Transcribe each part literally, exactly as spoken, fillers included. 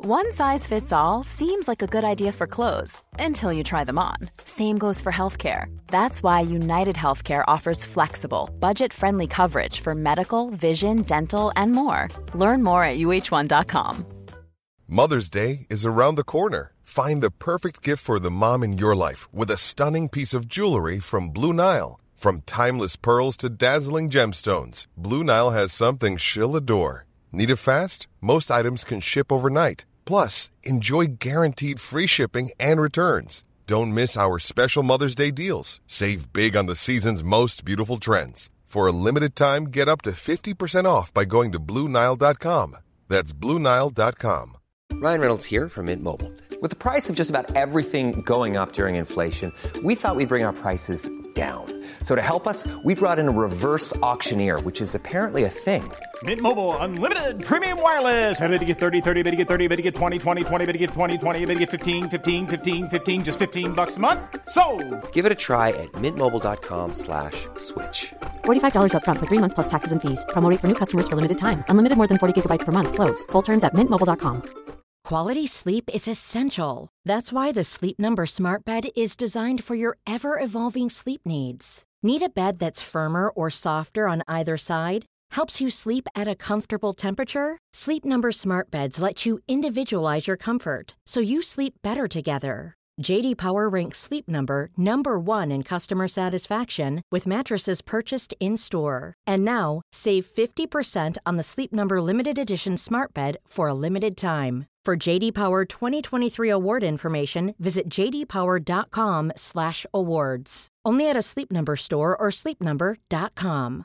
One size fits all seems like a good idea for clothes until you try them on. Same goes for healthcare. That's why United Healthcare offers flexible, budget-friendly coverage for medical, vision, dental, and more. Learn more at U H one dot com. Mother's Day is around the corner. Find the perfect gift for the mom in your life with a stunning piece of jewelry from Blue Nile. From timeless pearls to dazzling gemstones, Blue Nile has something she'll adore. Need it fast? Most items can ship overnight. Plus, enjoy guaranteed free shipping and returns. Don't miss our special Mother's Day deals. Save big on the season's most beautiful trends. For a limited time, get up to fifty percent off by going to Blue Nile dot com. That's Blue Nile dot com. Ryan Reynolds here from Mint Mobile. With the price of just about everything going up during inflation, we thought we'd bring our prices down. So to help us, we brought in a reverse auctioneer, which is apparently a thing. Mint Mobile Unlimited Premium Wireless. How to get thirty, thirty, bit to get thirty, bit to get twenty, twenty, twenty, bit to get twenty, twenty, bit to get fifteen, fifteen, fifteen, fifteen, just fifteen bucks a month? Sold! Give it a try at mintmobile.com slash switch. forty-five dollars up front for three months plus taxes and fees. Promo rate for new customers for limited time. Unlimited more than forty gigabytes per month. Slows full terms at mint mobile dot com. Quality sleep is essential. That's why the Sleep Number Smart Bed is designed for your ever-evolving sleep needs. Need a bed that's firmer or softer on either side? Helps you sleep at a comfortable temperature? Sleep Number Smart Beds let you individualize your comfort, so you sleep better together. J D Power ranks Sleep Number number one in customer satisfaction with mattresses purchased in-store. And now, save fifty percent on the Sleep Number Limited Edition Smart Bed for a limited time. For J D Power twenty twenty-three award information, visit j d power dot com slash awards. Only at a Sleep Number store or sleep number dot com.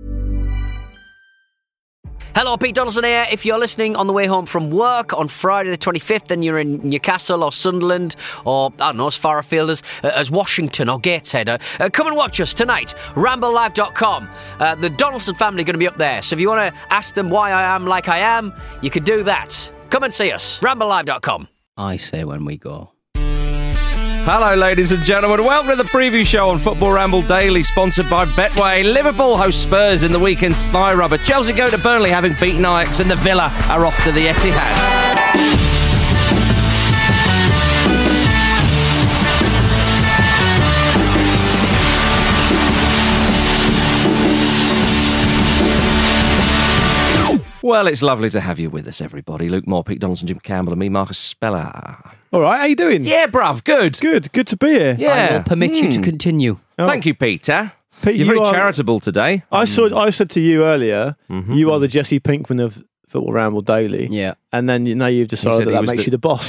Hello, Pete Donaldson here. If you're listening on the way home from work on Friday the twenty-fifth and you're in Newcastle or Sunderland or, I don't know, as far afield as, uh, as Washington or Gateshead, uh, uh, come and watch us tonight, ramble live dot com. Uh, the Donaldson family are going to be up there, so if you want to ask them why I am like I am, you can do that. Come and see us, ramble live dot com. I say when we go. Hello, ladies and gentlemen. Welcome to the preview show on Football Ramble Daily, sponsored by Betway. Liverpool host Spurs in the weekend's thigh rubber. Chelsea go to Burnley, having beaten Ajax, and the Villa are off to the Etihad. Well, it's lovely to have you with us, everybody. Luke Moore, Pete Donaldson, Jim Campbell, and me, Marcus Speller. All right, how you doing? Yeah, bruv, good. Good, good to be here. Yeah. I will permit mm. you to continue. Oh. Thank you, Peter. Pete, You're you very are, charitable today. I saw. I said to you earlier, mm-hmm. you are the Jesse Pinkman of Football Ramble Daily. Yeah. And then you, now you've decided that, that makes the... you the boss.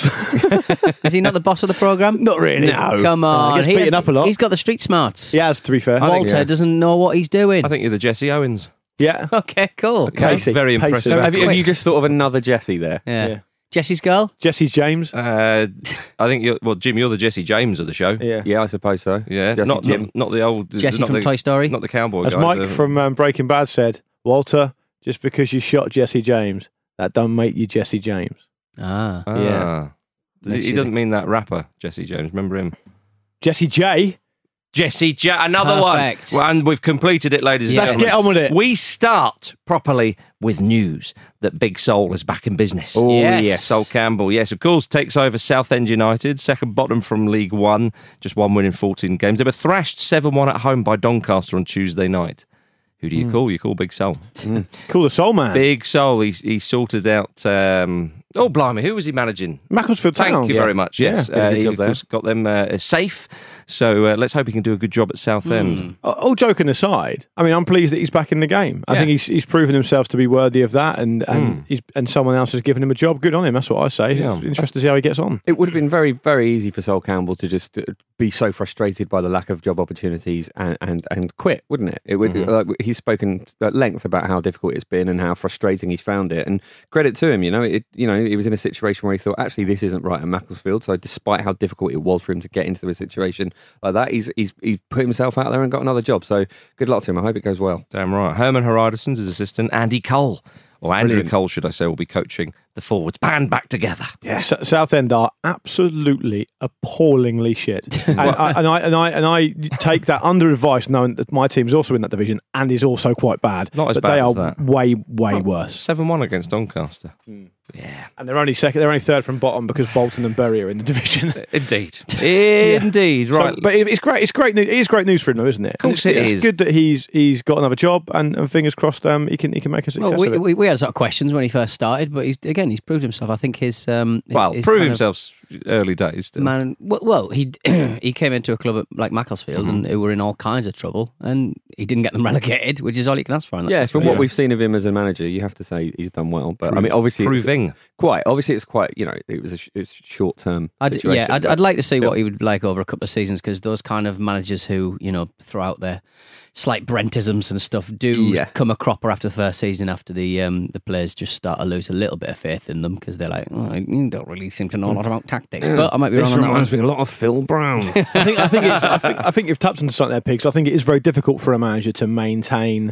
Is he not the boss of the programme? Not really. No. Come on. Uh, he gets he beaten has, up a lot. He's got the street smarts. He has, to be fair. Walter think, yeah. doesn't know what he's doing. I think you're the Jesse Owens. Yeah. Okay, cool. Okay. Pacey. Very impressive. Pacey. Have, you, have you just thought of another Jesse there? Yeah. yeah. Jesse's girl? Jesse James. Uh, I think, you're, well, Jim, you're the Jesse James of the show. Yeah, yeah, I suppose so. Yeah, Jesse not, Jim. not not the old Jesse not from the, Toy Story, not the cowboy. As guy, Mike the... from um, Breaking Bad said, Walter, just because you shot Jesse James, that don't make you Jesse James. Ah, ah. yeah. Does he, he doesn't mean that rapper Jesse James. Remember him? Jesse J. Jesse J. Another Perfect. one. Well, and we've completed it, ladies and Let's gentlemen. get on with it. We start properly with news that Big Sol is back in business. Oh, yes. yes. Sol Campbell, yes, of course, takes over Southend United, second bottom from League One, just one win in fourteen games. They were thrashed seven one at home by Doncaster on Tuesday night. Who do you mm. call? You call Big Sol. Mm. Call the Sol man. Big Sol. He, he sorted out... Um, oh, blimey, who was he managing? Macclesfield Town. Thank you yeah. very much, yes. Yeah, uh, he, of course, got them uh, safe. So uh, let's hope he can do a good job at Southend. Mm. All joking aside, I mean, I'm pleased that he's back in the game. I yeah. think he's he's proven himself to be worthy of that, and and mm. he's, and someone else has given him a job. Good on him. That's what I say. Yeah. Interested to see how he gets on. It would have been very, very easy for Sol Campbell to just be so frustrated by the lack of job opportunities and and, and quit, wouldn't it? It would. Mm-hmm. Like, he's spoken at length about how difficult it's been and how frustrating he's found it. And credit to him, you know, it you know he was in a situation where he thought, actually, this isn't right at Macclesfield. So despite how difficult it was for him to get into a situation like that, he's he's he's put himself out there and got another job. So good luck to him. I hope it goes well. Damn right. Herman Heraudison's his assistant. Andy Cole, or Andrew Brilliant. Cole, should I say, will be coaching the forwards band back together. Yeah. S- Southend are absolutely appallingly shit, and, I, and I and I and I take that under advice, knowing that my team's also in that division and is also quite bad. Not as but bad they as are that. way way worse. seven one against Doncaster. Mm. Yeah, and they're only second. They're only third from bottom because Bolton and Bury are in the division. Indeed, indeed, right. So, but it, it's great. It's great news. It is great news for him, though, isn't it? Of course, and it's, it it's is. good that he's he's got another job, and, and fingers crossed, um, he can he can make a success Well, we, of it. we we had sort of questions when he first started, but he's again he's proved himself. I think his um Well, his prove kind of himself early days. Still. Man, well, well he he came into a club like Macclesfield Mm-hmm. and who were in all kinds of trouble, and he didn't get them relegated, which is all you can ask for. And Yeah, that's from just- what we've seen of him as a manager, you have to say he's done well. But I mean, Prove- obviously, it's proving. quite obviously it's quite you know it was a sh- it's short term. I'd, yeah, I'd, I'd like to see yeah. what he would be like over a couple of seasons, because those kind of managers who you know throw out their slight Brentisms and stuff do Yeah. come a cropper after the first season, after the um, the players just start to lose a little bit of faith in them because they're like, oh, you don't really seem to know a lot about tactics. But I might be wrong on that one. me a lot of Phil Brown. I think I think it's, I think I think you've tapped into something there, Pigs. I think it is very difficult for a manager to maintain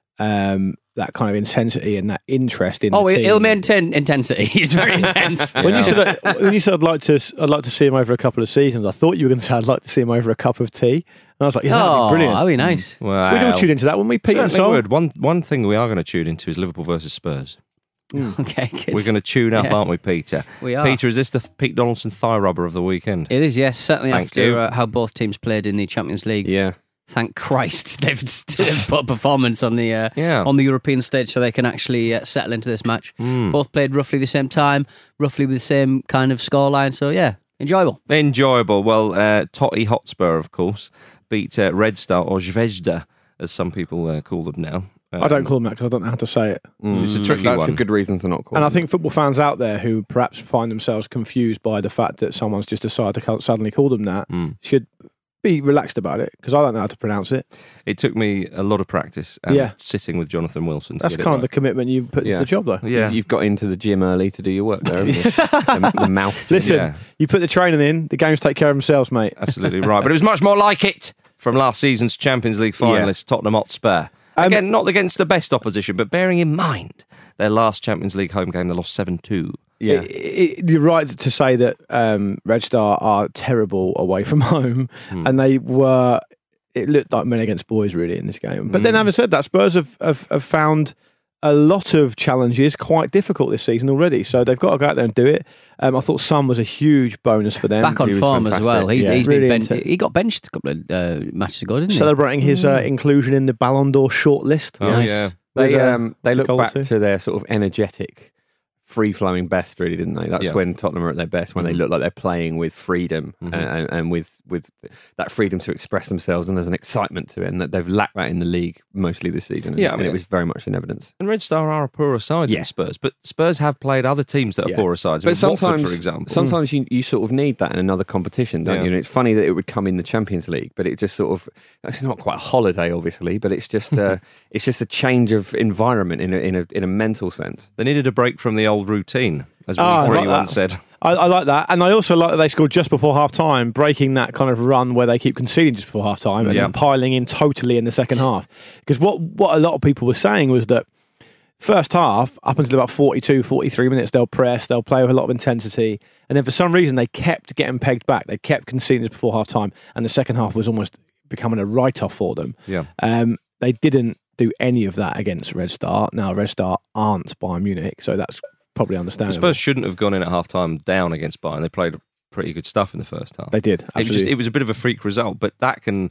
um, that kind of intensity and that interest in. Oh, the team. he'll maintain intensity. He's very intense. When you said when you said I'd like to I'd like to see him over a couple of seasons, I thought you were going to say I'd like to see him over a cup of tea, and I was like, yeah, that'd Oh, be brilliant. that'd be nice. Well, We'd all tune into that, wouldn't we, Pete and Certainly Sol? would. One one thing we are going to tune into is Liverpool versus Spurs. Okay, good. We're going to tune up, Yeah. aren't we, Peter? We are. Peter, is this the Pete Donaldson thigh rubber of the weekend? It is, yes. Certainly Thank after you. uh, how both teams played in the Champions League. yeah. Thank Christ they've still put a performance on the uh, Yeah. on the European stage so they can actually uh, settle into this match. Mm. Both played roughly the same time, roughly with the same kind of scoreline. So yeah, enjoyable. Enjoyable. Well, uh, Totty Hotspur, of course, beat uh, Red Star, or Zvezda, as some people uh, call them now. Um, I don't call them that because I don't know how to say it. Mm. It's a tricky That's one. a good reason to not call. And I him. think football fans out there who perhaps find themselves confused by the fact that someone's just decided to call- suddenly call them that Mm. should be relaxed about it, because I don't know how to pronounce it. It took me a lot of practice and Yeah. sitting with Jonathan Wilson. To That's get kind it of the right. commitment you put Yeah. into the job, though. Yeah. You've got into the gym early to do your work there, haven't you? the, the mouth. Listen, Yeah. you put the training in, the games take care of themselves, mate. Absolutely right. But it was much more like it from last season's Champions League finalists, Tottenham Hotspur. Um, Again, not against the best opposition, but bearing in mind their last Champions League home game, they lost seven two. Yeah. It- it- you're right to say that um, Red Star are terrible away from home, Hmm. and they were. It looked like men against boys, really, in this game. But then, Hmm. having said that, Spurs have, have, have found a lot of challenges quite difficult this season already. So they've got to go out there and do it. Um, I thought Son was a huge bonus for them. Back on he was form as fantastic. well. He, Yeah. he's Really been bench- into- he got benched a couple of uh, matches ago, didn't he? Celebrating his uh, inclusion in the Ballon d'Or shortlist. Oh, Nice. yeah. They With, uh, um they look Nicole back too. to their sort of energetic, free flowing best, really, didn't they? That's Yeah. when Tottenham are at their best, when they Mhm. look like they're playing with freedom Mhm. and, and, and with with that freedom to express themselves, and there's an excitement to it, and that they've lacked that in the league mostly this season. And, Yeah, I and mean, it was very much in evidence. And Red Star are a poorer side Yeah. than Spurs, but Spurs have played other teams that are Yeah. poorer sides. But With Watford, sometimes, for example. sometimes you, you sort of need that in another competition, don't Yeah. you? And it's funny that it would come in the Champions League, but it just sort of it's not quite a holiday, obviously, but it's just uh, it's just a change of environment in a in a in a mental sense. They needed a break from the old routine, as Oh, I Willie like Free that. once said. I, I like that. And I also like that they scored just before half time, breaking that kind of run where they keep conceding just before half time and Yeah. then piling in totally in the second half. Because what, what a lot of people were saying was that first half, up until about forty-two, forty-three minutes, they'll press, they'll play with a lot of intensity. And then for some reason, they kept getting pegged back. They kept conceding just before half time. And the second half was almost becoming a write off for them. Yeah. Um, they didn't do any of that against Red Star. Now, Red Star aren't Bayern Munich, so that's probably The understandable. Spurs shouldn't have gone in at half time down against Bayern. They played pretty good stuff in the first half. They did, It was, just, absolutely. it was a bit of a freak result, but that can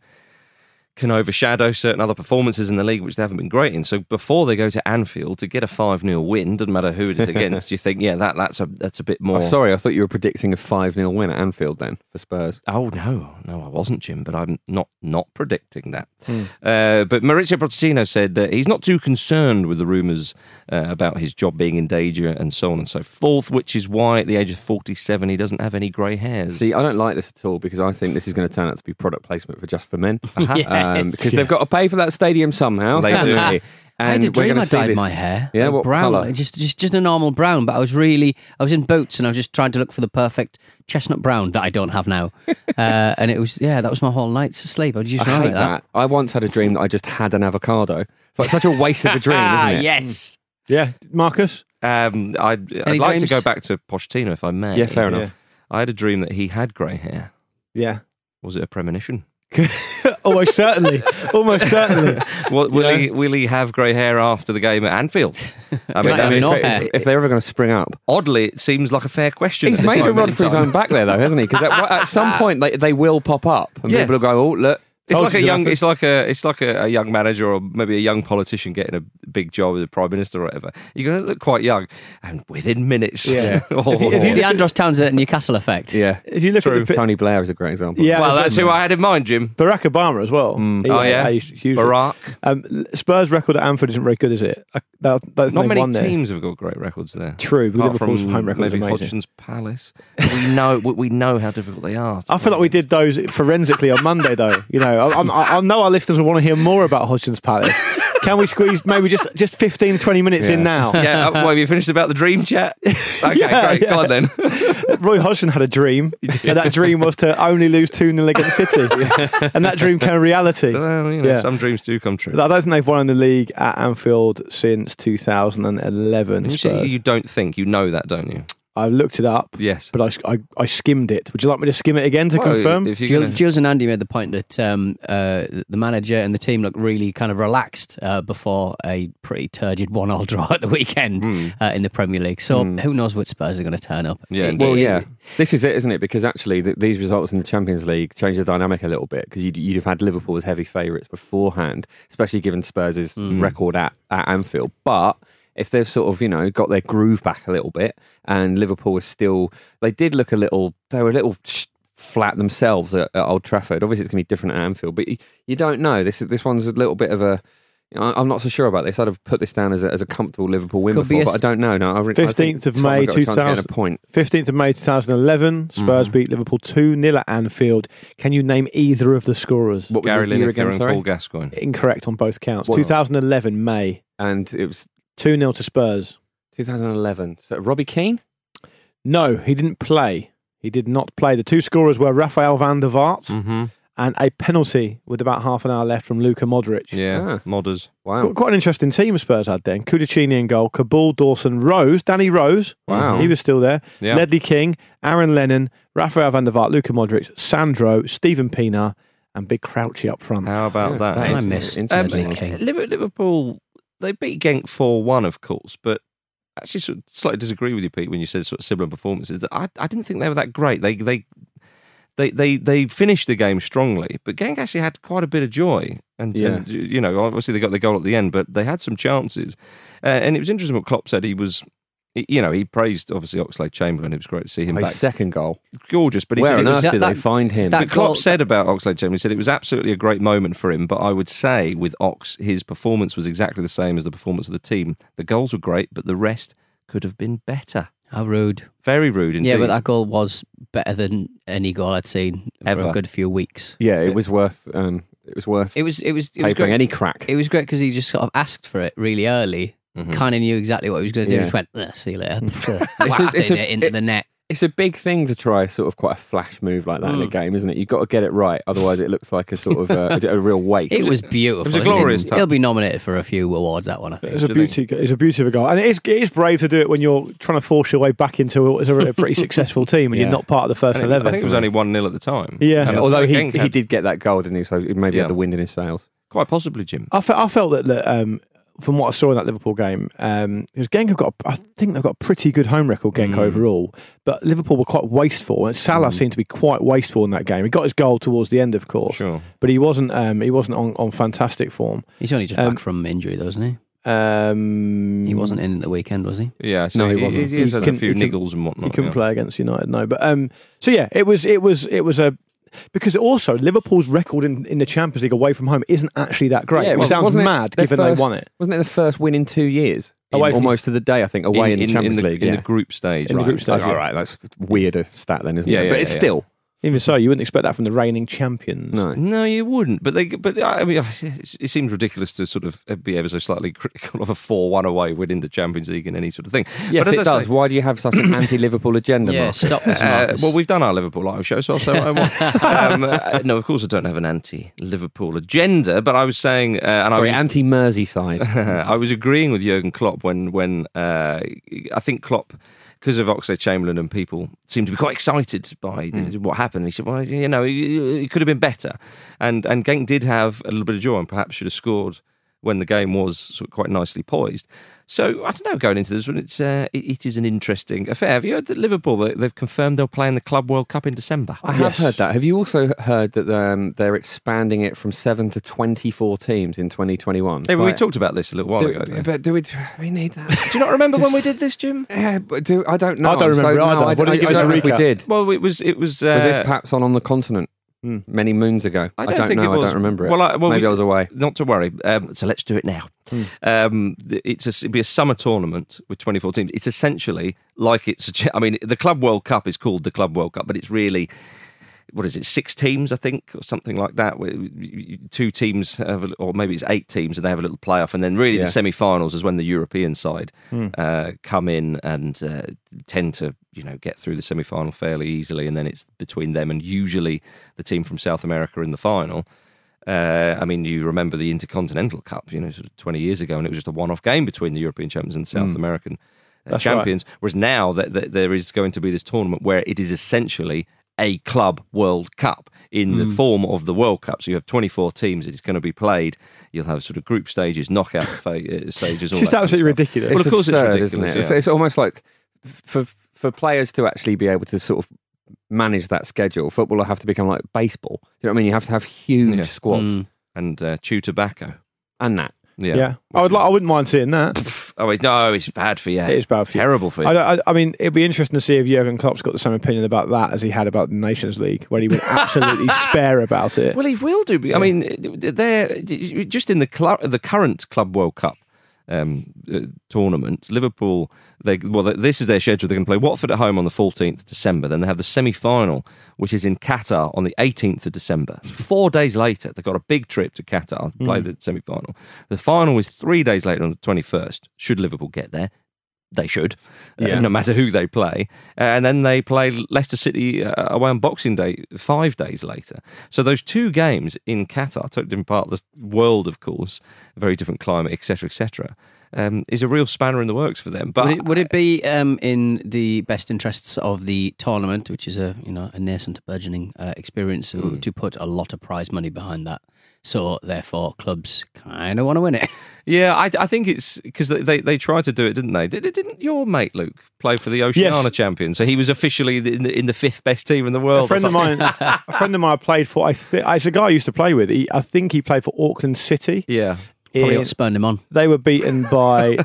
can overshadow certain other performances in the league which they haven't been great in. So before they go to Anfield to get a five nil win, doesn't matter who it is against, you think, yeah, that that's a that's a bit more. Oh, sorry, I thought you were predicting a five nil win at Anfield then for Spurs. Oh no, no, I wasn't, Jim, but I'm not not predicting that. Hmm. Uh, but Maurizio Pochettino said that he's not too concerned with the rumours uh, about his job being in danger and so on and so forth, which is why at the age of forty-seven he doesn't have any grey hairs. See, I don't like this at all because I think this is going to turn out to be product placement for Just for Men. Yes. um, because Yeah. they've got to pay for that stadium somehow. They do. haven't they? I had a we're dream gonna I see dyed this- my hair. Yeah, like what brown, colour? just just just a normal brown. But I was really, I was in boots and I was just trying to look for the perfect chestnut brown that I don't have now. uh, and it was, yeah, that was my whole night's sleep. I was just I wrong hate like that. that. I once had a dream that I just had an avocado. It's like such a waste of a dream, isn't it? Yes. Yeah, Marcus? Um, I'd, I'd like to go back to Pochettino, if I may. Yeah, fair enough. I had a dream that he had grey hair. Yeah. Was it a premonition? Almost certainly. Almost certainly. Well, will yeah. he will he have grey hair after the game at Anfield? I mean, I mean if, if, if they're ever going to spring up. Oddly, it seems like a fair question. He's made a run for his own back there, though, hasn't he? Because at, at some point they, they will pop up and yes. people will go, oh, look. It's like a young, it's like a, it's like a, a young manager or maybe a young politician getting a big job as a prime minister or whatever. You're going to look quite young, and within minutes, yeah. oh, if you, if you the Andros Townsend at Newcastle effect. Yeah, if you look True. at the, Tony Blair is a great example. Yeah, well, that's who I had in mind, Jim. Barack Obama as well. Mm. He, oh yeah, huge. Barack. Um, Spurs' record at Anfield isn't very good, is it? Uh, that, that's Not many teams there. have got great records there. True, apart Liverpool's from home record maybe amazing. Hodgson's Palace. We know, we know how difficult they are. I feel like we did those forensically on Monday, though. You know, I, I, I know our listeners will want to hear more about Hodgson's Palace. Can we squeeze maybe just, just fifteen, twenty minutes yeah. in now? Yeah, well, have you finished about the dream chat? Okay, yeah, great. Yeah. Go on then. Roy Hodgson had a dream, and that dream was to only lose two nil against City. Yeah. And that dream came reality. Well, you know, yeah. some dreams do come true. I don't think they've won in the league at Anfield since two thousand eleven. You, say you don't think, you know that, don't you? I looked it up. Yes. But I, I, I skimmed it. Would you like me to skim it again to well, confirm? Jill, gonna... Jules and Andy made the point that um, uh, the manager and the team looked really kind of relaxed uh, before a pretty turgid one-all draw at the weekend mm. uh, in the Premier League. So mm. who knows what Spurs are going to turn up. Yeah. Well, yeah. This is it, isn't it? Because actually th- these results in the Champions League change the dynamic a little bit, because you'd, you'd have had Liverpool as heavy favourites beforehand, especially given Spurs' mm. record at, at Anfield. But if they've sort of, you know, got their groove back a little bit, and Liverpool was still, they did look a little, they were a little flat themselves at, at Old Trafford. Obviously, it's going to be different at Anfield, but you, you don't know. This this one's a little bit of a, you know, I'm not so sure about this. I'd have put this down as a, as a comfortable Liverpool win Could before, be but I don't know. No, I fifteenth of May two thousand. Point. fifteenth of May twenty eleven. Spurs mm-hmm. beat Liverpool two nil at Anfield. Can you name either of the scorers? What was Gary Lineker and Paul Gascoigne. Incorrect on both counts. What? twenty eleven May, and it was two nil to Spurs. twenty eleven. So Robbie Keane? No, he didn't play. He did not play. The two scorers were Rafael van der Vaart mm-hmm. and a penalty with about half an hour left from Luka Modric. Yeah, ah. Modders. Wow. Quite an interesting team Spurs had then. Kudicini in goal, Kabul, Dawson, Rose, Danny Rose. Wow. He was still there. Yeah. Ledley King, Aaron Lennon, Rafael van der Vaart, Luka Modric, Sandro, Stephen Pienaar, and Big Crouchy up front. How about yeah, that? I miss um, Ledley King. Liverpool, they beat Genk four one, of course, but actually sort of slightly disagree with you, Pete, when you said sort of similar performances. That I, I didn't think they were that great. They they they they they finished the game strongly, but Genk actually had quite a bit of joy. And, yeah. and you know, obviously they got the goal at the end, but they had some chances. Uh, and it was interesting what Klopp said. He was, you know, he praised obviously Oxlade-Chamberlain. It was great to see him His back. second goal, gorgeous. But he where said on earth was, did that, they find him? But Klopp goal, said about Oxlade-Chamberlain, he said it was absolutely a great moment for him. But I would say with Ox, his performance was exactly the same as the performance of the team. The goals were great, but the rest could have been better. How rude. Very rude indeed. Yeah, but that goal was better than any goal I'd seen for Ever. a good few weeks. Yeah, it was worth. Um, it was worth. It was. It was. It papering was great. any crack. It was great because he just sort of asked for it really early. Mm-hmm. Kind of knew exactly what he was going to do. Yeah. And just went, see you later. It's Wafted a- it's a- it into it- the net. It's a big thing to try sort of quite a flash move like that Mm. in a game, isn't it? You've got to get it right, otherwise it looks like a sort of uh, a, a real waste. It was beautiful. It was a glorious He'll, touch. he'll be nominated for a few awards, that one, I think. It's a Do you beauty. It's a beauty of a goal, and it is, it is brave to do it when you're trying to force your way back into a, a, a pretty successful team, and Yeah. you're not part of the first And it- eleven. I think it was only one nil at the time. Yeah. And Although so he, Genk he had- did get that goal, didn't he? So he maybe Yeah. had the wind in his sails. Quite possibly, Jim. I, fe- I felt that, that um, from what I saw in that Liverpool game, um, because Genk have got, a, I think they've got a pretty good home record, Genk Mm. overall, but Liverpool were quite wasteful, and Salah Mm. seemed to be quite wasteful in that game. He got his goal towards the end, of course, Sure. but he wasn't. Um, he wasn't on, on fantastic form. He's only just Um, back from injury, though, isn't he? Um, He wasn't in at the weekend, was he? Yeah, so No, he he, wasn't. he, he has He had a couldn't- few he couldn't- niggles and whatnot. He couldn't yeah. play against United, no. But um, so yeah, it was it was it was a because also Liverpool's record in, in the Champions League away from home isn't actually that great. Yeah, it well, sounds wasn't it mad their given first- they won it. Wasn't it the first win in two years? In- Away from- almost to the day, I think, away in, the Champions in the, League. in yeah. the group stage. In the right. group stage, All yeah. right, that's a weirder stat then, isn't Yeah, it? yeah, but it's yeah, still. Even so, you wouldn't expect that from the reigning champions. No. No, you wouldn't. But they, but I mean, it, it seems ridiculous to sort of be ever so slightly critical of a four one away winning the Champions League and any sort of thing. Yes, but it as I does. say, Why do you have such an anti-Liverpool agenda, Yeah, Marcus? stop this, Uh, Marcus. well, we've done our Liverpool live show, so I'll say what I want. um, uh, no, of course I don't have an anti-Liverpool agenda, but I was saying, uh, and Sorry, I was anti-Merseyside. I was agreeing with Jurgen Klopp when when uh, I think Klopp, because of Oxlade-Chamberlain and people seemed to be quite excited by mm. what happened. He said, well, you know, it, it could have been better. And and Genk did have a little bit of joy and perhaps should have scored when the game was sort of quite nicely poised. So, I don't know, going into this one, it's, uh, it, it is an interesting affair. Have you heard that Liverpool, they, they've confirmed they'll play in the Club World Cup in December? I have Yes. heard that. Have you also heard that um, they're expanding it from seven to twenty-four teams in twenty twenty-one? Hey, well, Like, we talked about this a little while do, ago. Yeah. But do we, do we need that? Do you not remember when we did this, Jim? Yeah, but do, I don't know. I don't remember so, either. No, I, Why don't I, you give I us don't a know if we recap? did. Well, it was... It was, uh, Was this perhaps on On the Continent many moons ago? I I don't don't, think know. it was. I don't remember it. Well, I- well, Maybe we- I was away. Not to worry. Um, so let's do it now. Hmm. Um, it's a, it'll be a summer tournament with twenty-four teams. It's essentially like it's. A, I mean, the Club World Cup is called the Club World Cup, but it's really. What is it? Six teams, I think, or something like that. Where two teams, have a, or maybe it's eight teams, and they have a little playoff, and then really Yeah. the semi-finals is when the European side Hmm. uh, come in and uh, tend to, you know, get through the semi-final fairly easily, and then it's between them and usually the team from South America in the final. Uh, I mean, you remember the Intercontinental Cup, you know, sort of twenty years ago, and it was just a one-off game between the European champions and the South Mm. American uh, That's champions. Whereas now that, that there is going to be this tournament where it is essentially a club World Cup in the form of the World Cup. So you have twenty-four teams. It's going to be played. You'll have sort of group stages, knockout fa- uh, stages. All It's just that kind of absolutely stuff. ridiculous. Well, of course absurd, it's ridiculous. isn't it? yeah. It's, it's almost like for for players to actually be able to sort of manage that schedule, football will have to become like baseball. Do you know what I mean? You have to have huge Yeah. squads Mm. and uh, chew tobacco. and that. Yeah. Yeah, I would. Like, I wouldn't mind seeing that. Oh wait, no, it's bad for you. It is bad for you. Terrible for you. I, don't- I, I mean, it'd be interesting to see if Jurgen Klopp's got the same opinion about that as he had about the Nations League, where he would absolutely spare about it. Well, he will do. I mean, they're just in the cl- the current Club World Cup um, uh, tournament. Liverpool, they well, this is their schedule. They're going to play Watford at home on the fourteenth of December. Then they have the semi-final, which is in Qatar on the eighteenth of December. Four days later, they've got a big trip to Qatar to play the semi-final. The final is three days later on the twenty-first. Should Liverpool get there? They should, uh, Yeah. no matter who they play. Uh, and then they play Leicester City uh, away on Boxing Day five days later. So those two games in Qatar, totally different part of the world, of course, very different climate, et cetera, et cetera, um, is a real spanner in the works for them. But Would it, would it be um, in the best interests of the tournament, which is a you know a nascent, burgeoning uh, experience, to- to put a lot of prize money behind that? So therefore, clubs kind of want to win it. Yeah, I, I think it's because they, they, they tried to do it, didn't they? Did, didn't your mate Luke play for the Oceania Yes. champion? So he was officially in the, in the fifth best team in the world. A friend or of mine, something. a friend of mine, I played for. I think it's a guy I used to play with. He, I think he played for Auckland City. Yeah. Probably In- what spurned him on. they were beaten by.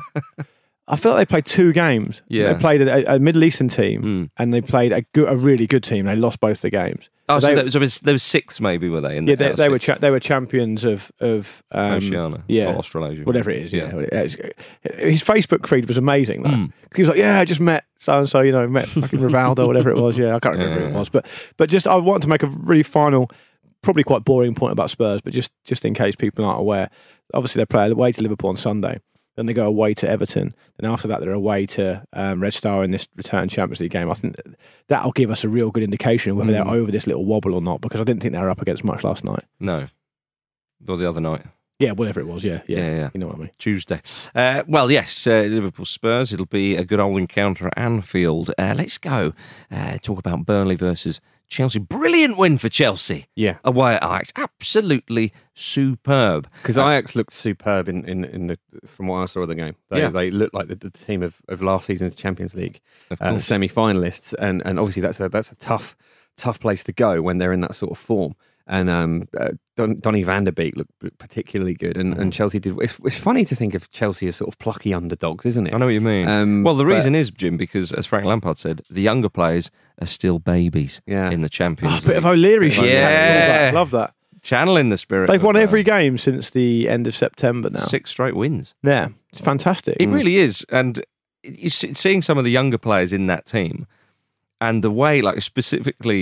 I felt they played two games. Yeah. They played a, a Middle Eastern team, Mm. and they played a good, a really good team. They lost both the games. Oh, so they, there was, there was, there was six, maybe, were they? In yeah, the, they, out of they were six? cha- they were champions of of um, Oceania. yeah, Or Australasia. whatever it is. Yeah, Yeah. It's- his Facebook feed was amazing. Though. Mm. 'Cause he was like, "Yeah, I just met so and so. You know, met fucking Rivaldo, whatever it was. Yeah, I can't remember Yeah, who it yeah. was, but but just I wanted to make a really final, probably quite boring point about Spurs, but just just in case people aren't aware, obviously they play away to Liverpool on Sunday. Then they go away to Everton. And after that, they're away to um, Red Star in this return Champions League game. I think that'll give us a real good indication of whether they're Mm. over this little wobble or not, because I didn't think they were up against much last night. No. Or the other night. Yeah, whatever it was. Yeah, yeah, Yeah, yeah. You know what I mean. Tuesday. Uh, well, yes, uh, Liverpool Spurs. It'll be a good old encounter at Anfield. Uh, let's go uh, talk about Burnley versus Chelsea. Brilliant win for Chelsea. Yeah. Away at Ajax. Absolutely superb. Because Ajax looked superb in, in, in the from what I saw of the game. They, Yeah. they looked like the, the team of, of last season's Champions League Of uh, course. semi-finalists, and and obviously that's a that's a tough tough place to go when they're in that sort of form. And um, uh, Don, Donny van der Beek looked particularly good, and, Mm-hmm. and Chelsea did. It's, it's funny to think of Chelsea as sort of plucky underdogs, isn't it? I know what you mean. Um, well, the but- reason is, Jim, because as Frank Lampard said, the younger players are still babies Yeah. in the Champions Oh, a League. bit of O'Leary shit. Yeah. Love that. Channeling the spirit. They've of, won uh, every game since the end of September now. Six straight wins. Yeah, it's fantastic. It really is. And you see, seeing some of the younger players in that team and the way, like specifically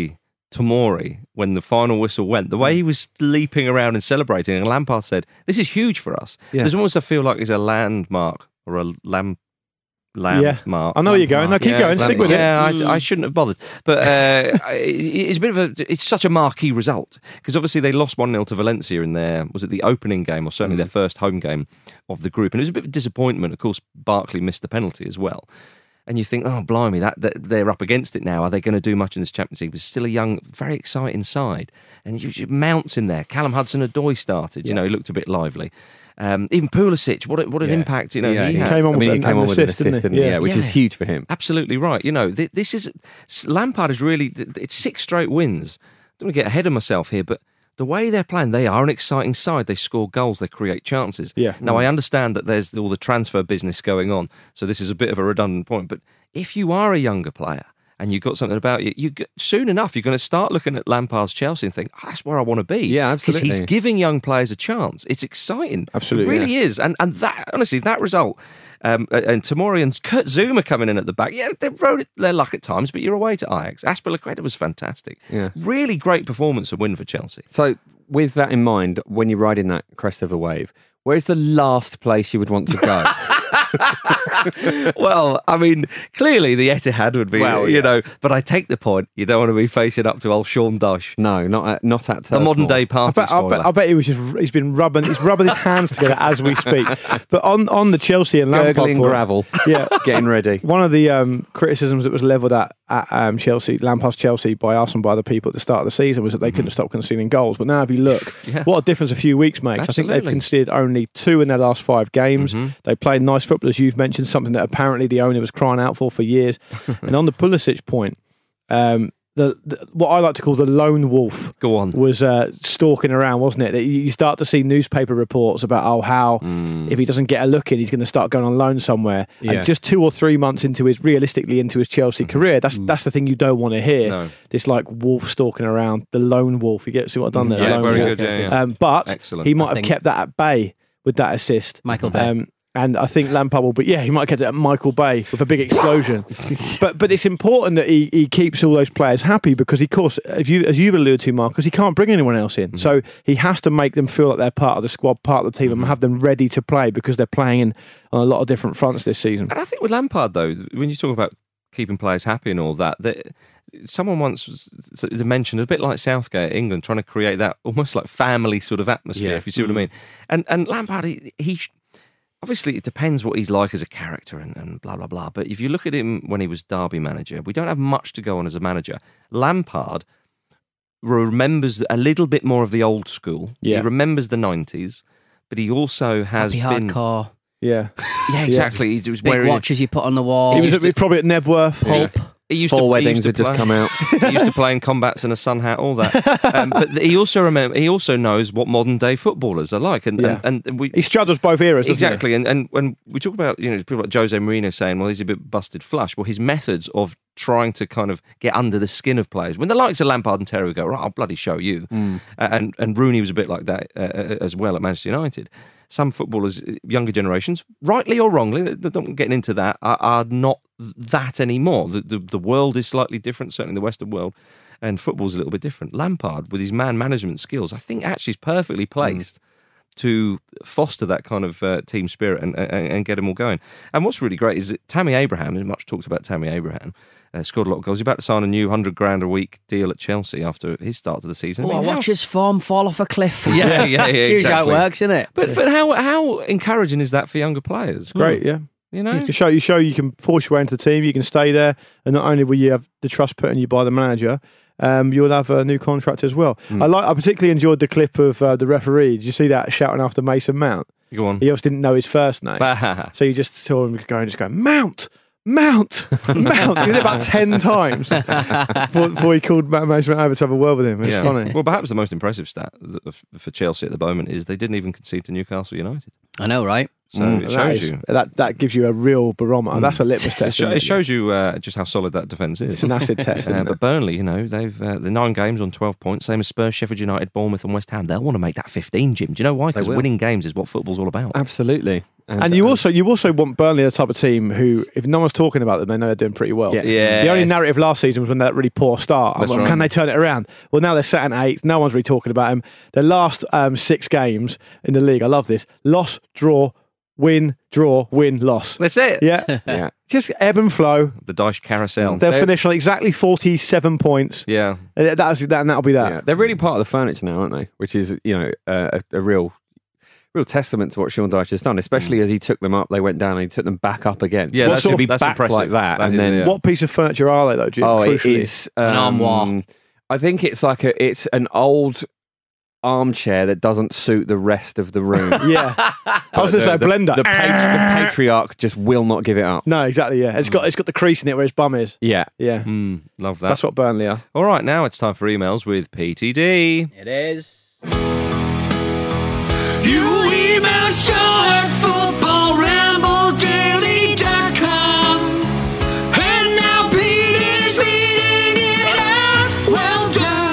Tomori, when the final whistle went, the way he was leaping around and celebrating, and Lampard said, "This is huge for us." Yeah. There's almost a feel like it's a landmark or a lamp. Landmark. Yeah. I know where you're going. No, keep yeah, going. Stick with yeah, it. Yeah, I, I shouldn't have bothered. But uh, it's a bit of a. It's such a marquee result because obviously they lost one nil to Valencia in their was it the opening game or certainly mm. their first home game of the group, and it was a bit of a disappointment. Of course, Barkley missed the penalty as well. And you think, oh, blimey, that, that they're up against it now. Are they going to do much in this Champions League? But still a young, very exciting side. And you, you Mounts in there. Callum Hudson-Odoi started. You yeah. know, he looked a bit lively. Um, even Pulisic, what a, what an yeah. impact. You know, yeah, he, he had. came on I with, mean, an, he came an on with assist, an assist, didn't yeah. he? yeah, which yeah. is huge for him. Absolutely right. You know, th- this is Lampard is really it's six straight wins. I don't want to get ahead of myself here, but the way they're playing, they are an exciting side. They score goals, they create chances. Yeah. Now, mm. I understand that there's all the transfer business going on, so this is a bit of a redundant point. But if you are a younger player and you've got something about you, you soon enough you're going to start looking at Lampard's Chelsea and think, oh, that's where I want to be. Yeah, absolutely. Because he's giving young players a chance. It's exciting. Absolutely, it really yeah. is. And and that honestly, that result. Um, and Tomori and Kurt Zuma coming in at the back. Yeah, they rode their luck at times, but you're away to Ajax. Azpilicueta was fantastic. Yeah. Really great performance and win for Chelsea. So, with that in mind, when you're riding that crest of a wave, where's the last place you would want to go? Well, I mean, clearly the Etihad would be, well, you yeah. know, but I take the point. You don't want to be facing up to old Sean Dyche. No, not at, not at the modern day party I bet, I bet, I bet he was just, he's been rubbing, he's rubbing his hands together as we speak. But on, on the Chelsea and Lampard gurgling point, gravel, yeah, getting ready. One of the um, criticisms that was levelled at, at um, Chelsea, Lampard's Chelsea, by us and by the people at the start of the season was that they mm-hmm. couldn't stop conceding goals. But now, if you look, yeah. what a difference a few weeks makes. Absolutely. I think they've conceded only two in their last five games. Mm-hmm. They played nice football, as you've mentioned, something that apparently the owner was crying out for for years. And on the Pulisic point, um, the, the what I like to call the lone wolf Go on. was uh, stalking around, wasn't it? You start to see newspaper reports about oh how mm. if he doesn't get a look in, he's going to start going on loan somewhere. Yeah. And just two or three months into his realistically into his Chelsea mm-hmm. career, that's that's the thing you don't want to hear. No. This like wolf stalking around, the lone wolf. You get see what I've done there? Yeah, the lone very wolf. good. Yeah, yeah. Um, but Excellent. he might I have think- kept that at bay with that assist. Michael Bay. Um, and I think Lampard will, but yeah, he might have kept it at Michael Bay with a big explosion. but but it's important that he, he keeps all those players happy because, of course, if you, as you've alluded to, Marcus, he can't bring anyone else in. Mm-hmm. So he has to make them feel like they're part of the squad, part of the team, mm-hmm. and have them ready to play because they're playing in, on a lot of different fronts this season. And I think with Lampard, though, when you talk about keeping players happy and all that, that someone once mentioned, a bit like Southgate at England, trying to create that almost like family sort of atmosphere, Yeah. if you see mm-hmm. what I mean. And and Lampard, he, he obviously it depends what he's like as a character and, and blah, blah, blah. But if you look at him when he was Derby manager, we don't have much to go on as a manager. Lampard remembers a little bit more of the old school. Yeah. He remembers the nineties, but he also has Happy been... hardcore. Yeah. Yeah, exactly. He was Big wearing watches you put on the wall. He was used at, to- probably at Nebworth. Pulp. He used Four to, weddings he used to had just play- come out. He used to play in combats and a sun hat, all that. Um, but he also remember. He also knows what modern day footballers are like, and Yeah. and, and we He straddles both eras, doesn't exactly. And and when we talk about you know people like Jose Mourinho saying, well, he's a bit busted flush. Well, his methods of trying to kind of get under the skin of players. When the likes of Lampard and Terry go, right, I'll bloody show you. Mm. Uh, and and Rooney was a bit like that uh, as well at Manchester United. Some footballers, younger generations, rightly or wrongly, don't getting into that, are, are not that anymore. The, the the world is slightly different, certainly the Western world, and football's a little bit different. Lampard, with his man management skills, I think actually is perfectly placed mm. to foster that kind of uh, team spirit and, and, and get them all going. And what's really great is that Tammy Abraham, there's much talked about Tammy Abraham, Uh, scored a lot of goals. He's about to sign a new hundred grand a week deal at Chelsea after his start to the season. Oh, I, mean, watch how... his form fall off a cliff. Yeah, yeah, yeah. Seriously, how exactly. it works, isn't it? But but how how encouraging is that for younger players? Great, yeah. You know, You can show you show you can force your way into the team. You can stay there, and not only will you have the trust put in you by the manager, um, you'll have a new contract as well. Mm. I like. I particularly enjoyed the clip of uh, the referee. Did you see that shouting after Mason Mount? Go on. He obviously didn't know his first name, so you just saw him go and just go Mount. Mount, Mount. He did it about ten times before, before he called management over to have a word with him. It's yeah. funny. Well, perhaps the most impressive stat for Chelsea at the moment is they didn't even concede to Newcastle United. I know, right? So Mm. it And shows that is- you. that that gives you a real barometer. That's a litmus It, test. sho- isn't it shows you uh, just how solid that defence is. It's an acid test, Uh, isn't but it? Burnley, you know, they've uh, the nine games on twelve points, same as Spurs, Sheffield United, Bournemouth, and West Ham. They'll want to make that fifteen, Jim. Do you know why? Because will. winning games is what football's all about. Absolutely. And you also you also want Burnley the type of team who, if no one's talking about them, they know they're doing pretty well. Yeah. Yeah. The only narrative last season was when they had that really poor start. That's Well, right. Can they turn it around? Well, now they're sat in eighth. No one's really talking about them. Their last um, six games in the league, I love this: loss, draw, win, draw, win, loss. That's it. Yeah, yeah. just ebb and flow. The Dyche carousel. They'll They're- finish on exactly forty-seven points. Yeah. Uh, That's that, and that'll be that. Yeah, they're really part of the furniture now, aren't they? Which is, you know, uh, a, a real, real testament to what Sean Dyche has done. Especially as he took them up, they went down, and he took them back up again. Yeah, What that's sort of im- be that's back impressive. like that, That and is, then yeah. What piece of furniture are they, though, Jim? oh, it Crucially? is An um, armoire. I think it's like a, it's an old armchair that doesn't suit the rest of the room. Yeah, I was going to say a the, blender. The, patri- the patriarch just will not give it up. No, exactly. Yeah, it's got it's got the crease in it where his bum is. Yeah. Yeah, Mm, love that. that's what Burnley are. All right, now it's time for emails with P T D. It is. You email show at football ramble daily dot com. And now Pete is reading it out. Well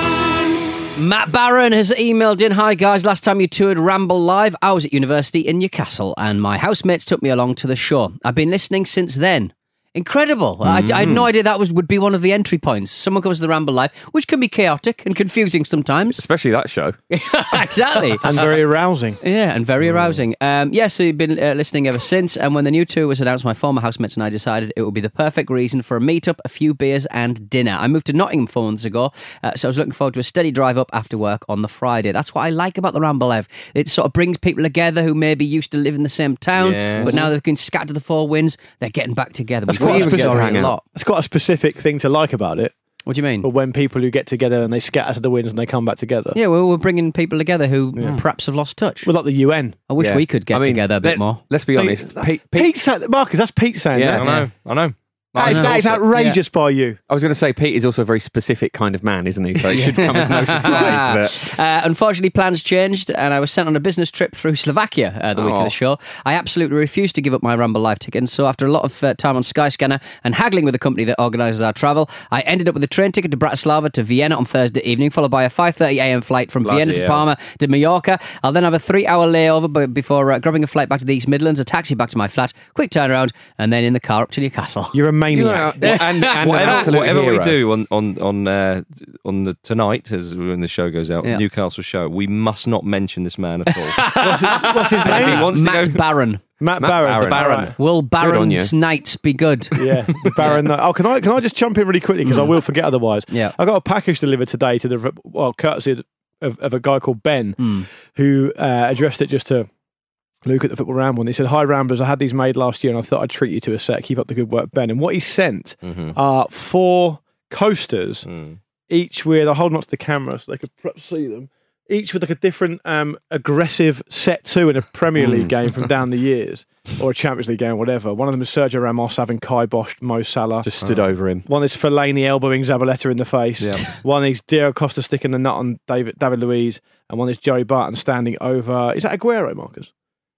done. Matt Barron has emailed in, "Hi guys, last time you toured Ramble Live, I was at university in Newcastle and my housemates took me along to the show. I've been listening since then. Incredible. I, I had no idea that was would be one of the entry points. Someone comes to the Ramble Live, which can be chaotic and confusing sometimes. Especially that show. Exactly. And very arousing. Yeah, and very arousing. Um, yes, so you've been uh, listening ever since, and when the new tour was announced, my former housemates and I decided it would be the perfect reason for a meet-up, a few beers and dinner. I moved to Nottingham four months ago, uh, so I was looking forward to a steady drive up after work on the Friday. That's what I like about the Ramble Live. It sort of brings people together who maybe used to live in the same town, Yes. but now they've been scattered to the four winds, they're getting back together. That's We've quite got a this specific- story hang a out. lot. It's got a specific thing to like about it. What do you mean? But when people who get together and they scatter to the winds and they come back together. Yeah, well, we're bringing people together who perhaps have lost touch. We're like the U N. I wish Yeah. we could get I mean, together a bit let- more. Let's be honest. Pete, Pete, Pete said, Marcus, that's Pete saying Yeah, that. I know, I know. That is, I that is know. outrageous by you. I was going to say, Pete is also a very specific kind of man, isn't he? So it should come as no surprise that. Uh, unfortunately, plans changed, and I was sent on a business trip through Slovakia uh, the week of Oh. the show. I absolutely refused to give up my Ramble Live ticket, and so after a lot of uh, time on Skyscanner and haggling with the company that organises our travel, I ended up with a train ticket to Bratislava to Vienna on Thursday evening, followed by a five thirty a m flight from Bloody Vienna to hell. Palma to Mallorca. I'll then have a three-hour layover b- before uh, grabbing a flight back to the East Midlands, a taxi back to my flat, quick turnaround, and then in the car up to Newcastle. You're a maniac. You are- and, and an whatever absolute whatever we hero. do on on on uh, on the tonight, as when the show goes out, Yeah. Newcastle show, we must not mention this man at all. What's his, what's his And if he name? wants to Matt go, Barron. Matt, Matt Barron. Barron. The Barron. Will on Barron's you. nights be good? Yeah, the Baron. Oh, can I can I just jump in really quickly because I will forget otherwise. Yeah. I got a package delivered today to the well, courtesy of, of, of a guy called Ben, who uh, addressed it just to Luke at the Football Ramble, and he said, "Hi Ramblers, I had these made last year, and I thought I'd treat you to a set. Keep up the good work, Ben." And what he sent are four coasters, each with, I'll hold them up to the camera so they could perhaps see them. Each with like a different um, aggressive set two in a Premier League game from down the years, or a Champions League game, whatever. One of them is Sergio Ramos having Kai Bosch, Mo Salah. Just stood over him. One is Fellaini elbowing Zabaleta in the face. Yeah. One is Diego Costa sticking the nut on David David Luiz, and one is Joey Barton standing over. Is that Aguero, Marcus?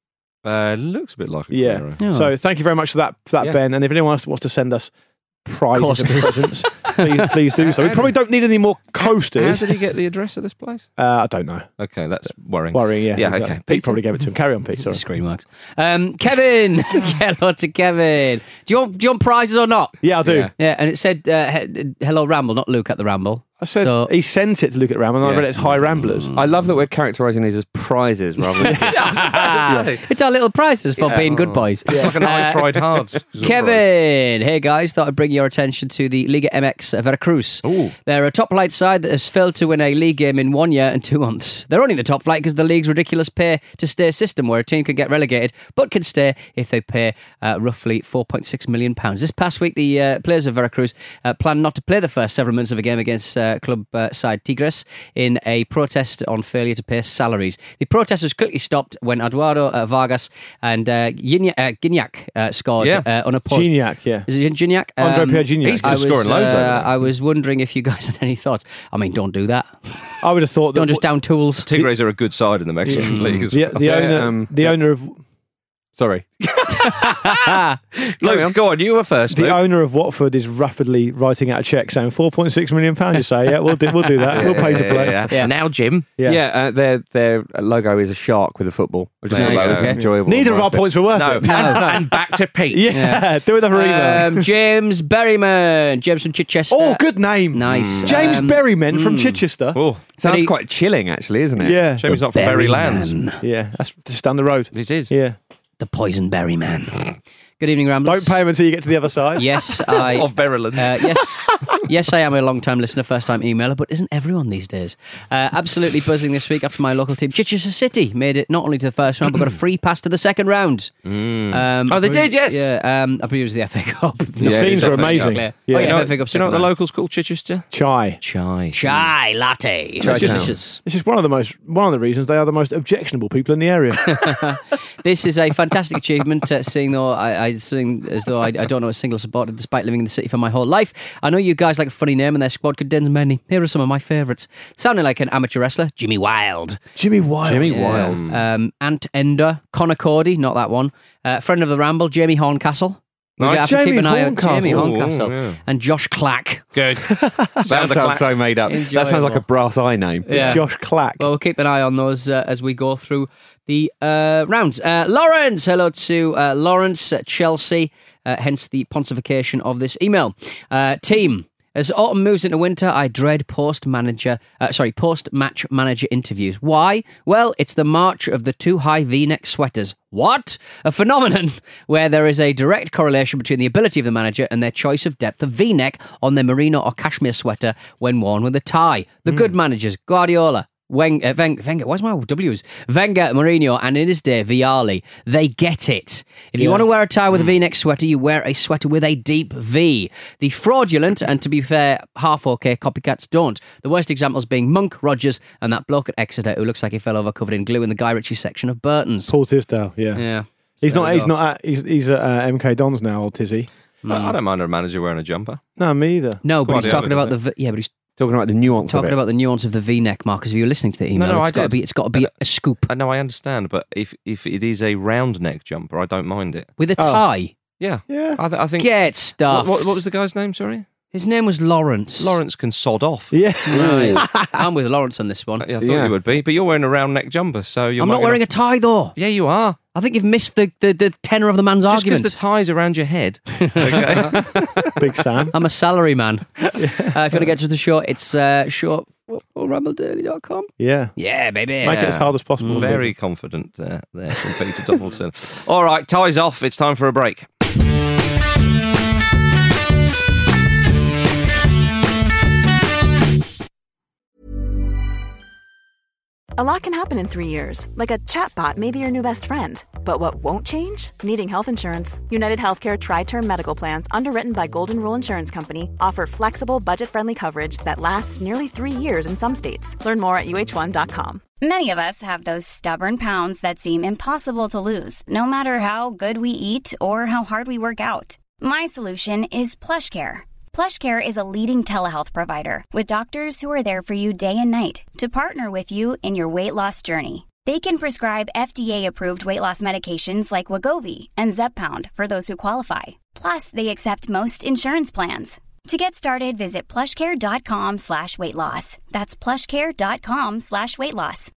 uh, looks a bit like a Yeah. Oh. So thank you very much for that, for that Yeah. Ben. And if anyone else wants to send us prizes and Coasters. presents, please, please do so. We probably don't need any more How coasters. did he get the address of this place? Uh, I don't know. Okay, that's worrying. Worrying, yeah. Yeah, exactly. okay. Pete probably gave it to him. Carry on, Pete. Sorry. Screen works. Um, Kevin, hello to Kevin. Do you want do you want prizes or not? Yeah, I do. Yeah. Yeah, and it said uh, he- hello Ramble, not Luke at the Ramble. I said So- he sent it to Luke at Ram, and I Yeah. read it as High Ramblers. I love that we're characterising these as prizes rather than. It's our little prizes for being good boys. It's like an I tried hard. Kevin, hey guys, thought I'd bring your attention to the Liga M X Veracruz. Ooh. They're a top flight side that has failed to win a league game in one year and two months. They're only the top flight because the league's ridiculous pay to stay system, where a team can get relegated but can stay if they pay uh, roughly four point six million pounds. This past week, the uh, players of Veracruz uh, planned not to play the first several minutes of a game against uh, club uh, side Tigres in a protest on failure to pay salaries. The protest was quickly stopped when Eduardo uh, Vargas and uh, Gignac, uh, Gignac uh, scored Yeah. uh, unopposed. Gignac, yeah. Is it Gignac? Andre Pierre Gignac. He's good I at was, scoring loads uh, over there. I was wondering if you guys had any thoughts. I mean, don't do that. I would have thought that Don't just down tools. Tigres are a good side in the Mexican league. as the, well. the They're, owner, um, the they're- owner of Sorry. Look, go on, you were first. The Luke. owner of Watford is rapidly writing out a cheque saying four point six million pounds. You say, yeah, we'll do, we'll do that. We'll pay to play. Yeah, yeah. Now, Jim. Yeah. Yeah, uh, their their logo is a shark with a football, which is Nice, nice, okay. enjoyable. Neither of our points were worth No, it. and, and back to Pete. Yeah, do another email. Um, James Berryman. James from Chichester. Oh, good name. Nice. James Um, Berryman from Chichester. Oh, Sounds But he- quite chilling, actually, isn't it? Yeah. shame he's not from Berry Lands. Yeah, that's just down the road. It is. Yeah. The Poison Berry Man. Good evening, Ramblers. Don't pay him until you get to the other side. Yes, I. Of Berrylands. Uh, yes, yes, I am a long-time listener, first-time emailer, but isn't everyone these days? Uh, absolutely buzzing this week after my local team, Chichester City, made it not only to the first round, but got a free pass to the second round. Mm. Um, Oh, they did, yes. Yeah, um, I believe it was the F A Cup. The Yeah, scenes it's were definitely amazing. Clear. Yeah. Oh, yeah, Do you know, F A Cup do you know what the second round. local's called, Chichester? Chai. Chai. Chai latte. Chai Delicious. This is one of the most one of the reasons they are the most objectionable people in the area. This is a fantastic achievement, uh, seeing though I, I sing as though I, I don't know a single supporter despite living in the city for my whole life. I know you guys like a funny name and their squad contains many. Here are some of my favourites. Sounding like an amateur wrestler, Jimmy Wild. Jimmy Wild. Jimmy Yeah. Wild. Um, Ant Ender, Connor Cody, not that one. Uh, friend of the Ramble, Jamie Horncastle. We're Nice. gonna have to keep Jamie an eye on Jamie Horncastle. Horncastle. Ooh, yeah. And Josh Clack. Good. That Sounds sounds so made up. Enjoyable. That sounds like a brass eye name. Yeah. Josh Clack. Well, we'll keep an eye on those uh, as we go through the uh, rounds. Uh, Lawrence, hello to uh, Lawrence at Chelsea, uh, hence the pontification of this email. Uh, team. As autumn moves into winter, I dread post-manager, uh, sorry, post-match manager interviews. Why? Well, it's the march of the two high V-neck sweaters. What? A phenomenon where there is a direct correlation between the ability of the manager and their choice of depth of V-neck on their merino or cashmere sweater when worn with a tie. The good managers, Guardiola, Weng, uh, Wenger, Wenger, where's my W's? Wenger, Mourinho, and in his day, Vialli. They get it. If you Yeah. want to wear a tie with a V-neck sweater, you wear a sweater with a deep V. The fraudulent, and to be fair, half okay copycats don't. The worst examples being Monk, Rogers, and that bloke at Exeter who looks like he fell over covered in glue in the Guy Ritchie section of Burton's. Paul Tisdale. Yeah. Yeah. He's There not. we He's go. not. At, he's he's at uh, M K Dons now, old Tizzy. I don't mind a manager wearing a jumper. No, me either. No, but he's Guardiola talking about the does v- yeah, but he's Talking about the nuance talking of it. about the nuance of the V-neck, Marcus. If you were listening to the email, No, no, it's I got to did. be it's got to be a scoop I know, I understand, but if if it is a round neck jumper, I don't mind it. with a Oh. tie. Yeah, Yeah. I, th- I think. Get What, stuffed. what, what was the guy's name? Sorry, His name was Lawrence. Lawrence can sod off. Yeah. Right. I'm with Lawrence on this one. Yeah, I thought Yeah. you would be, but you're wearing a round neck jumper, so you're. I'm not wearing a tie though. Yeah, you are. I think you've missed the, the, the tenor of the man's Just because argument. the tie's around your head. Okay. Big Sam. I'm a salary man. uh, if you want to get to the show, it's uh, short ramble daily dot com. Yeah. Yeah, baby. Make it as hard as possible. Very confident uh, there from Peter Donaldson. All right, ties off. It's time for a break. A lot can happen in three years, like a chatbot may be your new best friend. But what won't change? Needing health insurance. United Healthcare Tri-Term Medical Plans, underwritten by Golden Rule Insurance Company, offer flexible, budget-friendly coverage that lasts nearly three years in some states. Learn more at U H one dot com. Many of us have those stubborn pounds that seem impossible to lose, no matter how good we eat or how hard we work out. My solution is PlushCare. PlushCare is a leading telehealth provider with doctors who are there for you day and night to partner with you in your weight loss journey. They can prescribe F D A-approved weight loss medications like Wegovy and Zepbound for those who qualify. Plus, they accept most insurance plans. To get started, visit plushcare.com slash weight loss. That's plushcare.com slash weight loss.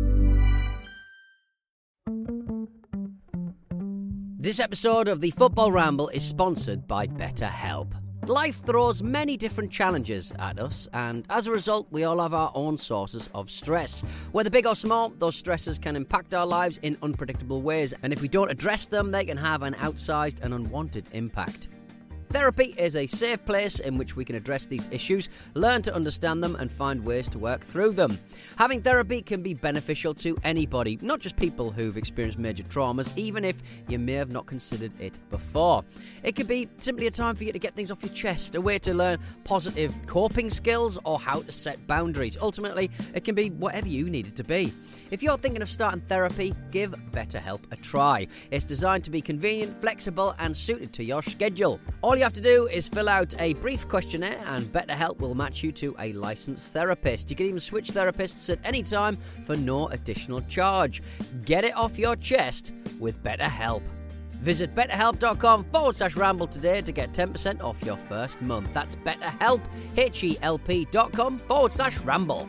This episode of the Football Ramble is sponsored by BetterHelp. Life throws many different challenges at us, and as a result, we all have our own sources of stress. Whether big or small, those stresses can impact our lives in unpredictable ways, and if we don't address them, they can have an outsized and unwanted impact. Therapy is a safe place in which we can address these issues, learn to understand them, and find ways to work through them. Having therapy can be beneficial to anybody, not just people who've experienced major traumas, even if you may have not considered it before. It could be simply a time for you to get things off your chest, a way to learn positive coping skills or how to set boundaries. Ultimately, it can be whatever you need it to be. If you're thinking of starting therapy, give BetterHelp a try. It's designed to be convenient, flexible, and suited to your schedule. All you have to do is fill out a brief questionnaire and BetterHelp will match you to a licensed therapist. You can even switch therapists at any time for no additional charge. Get it off your chest with BetterHelp. Visit betterhelp.com forward slash ramble today to get ten percent off your first month. That's BetterHelp, H-E-L-P dot com forward slash ramble.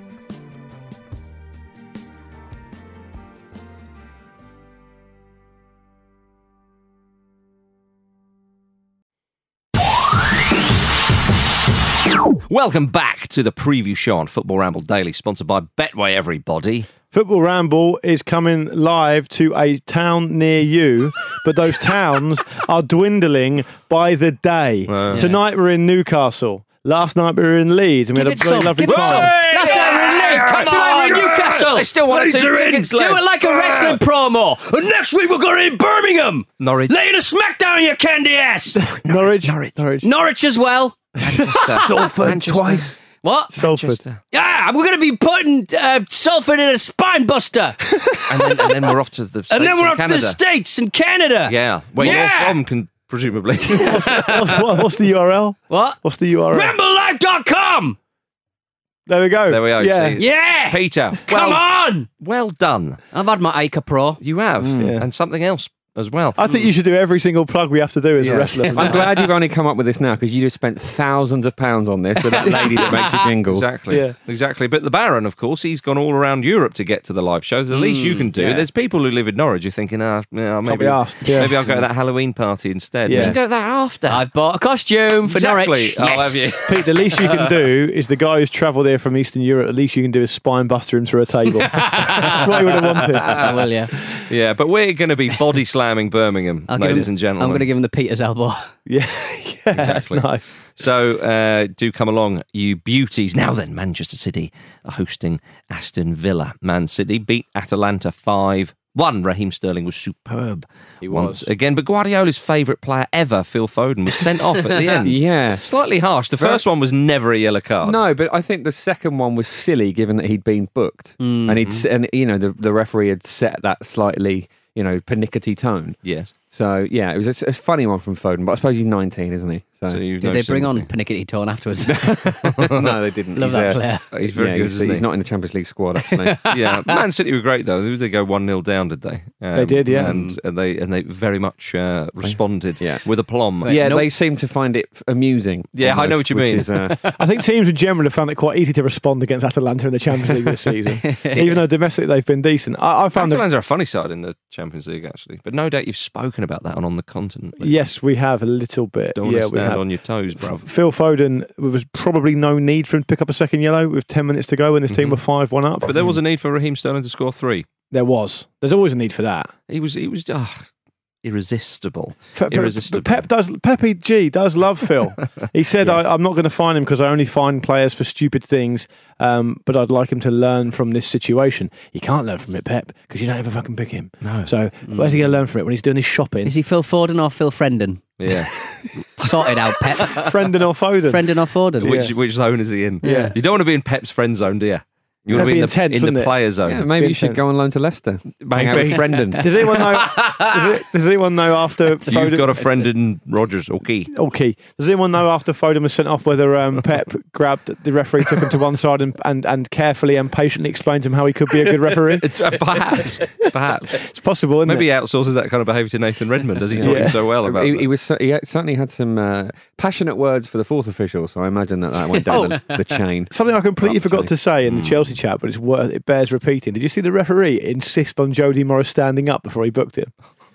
Welcome back to the preview show on Football Ramble Daily, sponsored by Betway, everybody. Football Ramble is coming live to a town near you, but those towns are dwindling by the day. Uh, Tonight we're in Newcastle. Last night we were in Leeds, and we Give had it a very some, lovely give it some. time. Last night we were in Leeds, Come tonight we're in on. Newcastle. They still want Leeds two are in. tickets Do left. it like a wrestling promo. And next week we're going to in Birmingham. Norwich. Laying a smackdown, you candy ass. Norwich, Norwich, Norwich, Norwich as well. Salford Manchester. Twice. What? Salford. Yeah, we're going to be putting uh, Salford in a spine buster. And then, and then we're off to the States and then we're off Canada. to the States and Canada. Yeah. Where Yeah. you're from, can, presumably. what's, what- what's the U R L? What? What's the U R L? ramble life dot com. There we go. There we are. Yeah. See. Yeah. Peter. Come well, on. Well done. I've had my Ica Pro. You have. Yeah. And something else as well. I think you should do every single plug we have to do as Yeah. a wrestler. I'm glad you've only come up with this now because you'd have spent thousands of pounds on this with that lady that makes the jingles. Exactly. Yeah. Exactly. But the Baron, of course, he's gone all around Europe to get to the live shows. The least you can do. yeah. There's people who live in Norwich who're thinking, ah, yeah, maybe, be arsed. Yeah. maybe I'll go to that Halloween party instead. Yeah. You can go to that after. I've bought a costume for exactly. Norwich. I'll Yes. have you. Pete, the least you can do is the guy who's travelled here from Eastern Europe, the least you can do is spine buster him through a table. That's what he would have wanted. I will, yeah. Yeah, but we're going to be body slamming Birmingham, I'll give ladies him- and gentlemen. I'm going to give him the Peter's elbow. Yeah, yeah, Exactly. that's nice. So uh, do come along, you beauties. Now then, Manchester City are hosting Aston Villa. Man City beat Atalanta five one. Raheem Sterling was superb He once was. again. But Guardiola's favourite player ever, Phil Foden, was sent off at the end. Yeah. Slightly harsh. The first one was never a yellow card. No, but I think the second one was silly given that he'd been booked. And he'd s- and you know the, the referee had set that slightly, you know, pernickety tone. Yes. So yeah, it was a, a funny one from Foden, but I suppose he's nineteen, isn't he? So, So you've Did no they bring on sympathy. Panickety Tone afterwards? no, they didn't. Love he's, that uh, player. He's very yeah, good, he's, isn't he's he? not in the Champions League squad, actually. Yeah, Man City were great though. They go one nil down, did they? Um, They did, yeah. and, and they and they very much uh, responded Yeah. with aplomb. yeah, Nope. they seem to find it f- amusing. Yeah, I know what you which mean. is, uh, I think teams in general have found it quite easy to respond against Atalanta in the Champions League this season, even though domestically they've been decent. I, I found that, Atalanta are a funny side in the Champions League, actually, but no doubt you've spoken about that on on the continent. yes, we have a little bit. Don't yeah, want to we stand have. on your toes, bruv. Phil Foden, there was probably no need for him to pick up a second yellow with ten minutes to go, and his team were five one up. But there was a need for Raheem Sterling to score three. There was. There's always a need for that. He was he was oh, irresistible. Fe- Pe- Irresistible. Pep does. Pepe G does love Phil. He said, I, "I'm not going to fine him because I only fine players for stupid things, um, but I'd like him to learn from this situation." He can't learn from it, Pep, because you don't ever fucking pick him. No. So where's he going to learn from it when he's doing his shopping? Is he Phil Foden or Phil Frienden? Yeah. Sort it out, Pep. Frienden or Foden? Frienden or Foden? Which which zone is he in? Yeah. You don't want to be in Pep's friend zone, do you? You want to That'd be be in the, intense, in the wouldn't it? player zone. yeah, maybe you should intense. go on loan to Leicester. Hang out with Brendan. Does anyone know? does, it, does anyone know after You've Foden? got a friend in Rogers, okay. Okay. Does anyone know after Foden was sent off whether um, Pep grabbed the referee, took him to one side, and, and, and carefully and patiently explained to him how he could be a good referee? It's, uh, perhaps, perhaps. It's possible, isn't Maybe he it? outsources that kind of behaviour to Nathan Redmond, as he taught Yeah. him so well about he, that. he was cer- he had- certainly had some uh, passionate words for the fourth official, so I imagine that that went down Oh. the, the chain. Something I completely Up the forgot chain. to say in the Chelsea chat, but it's worth, it bears repeating. Did you see the referee insist on Jody Morris standing up before he booked him?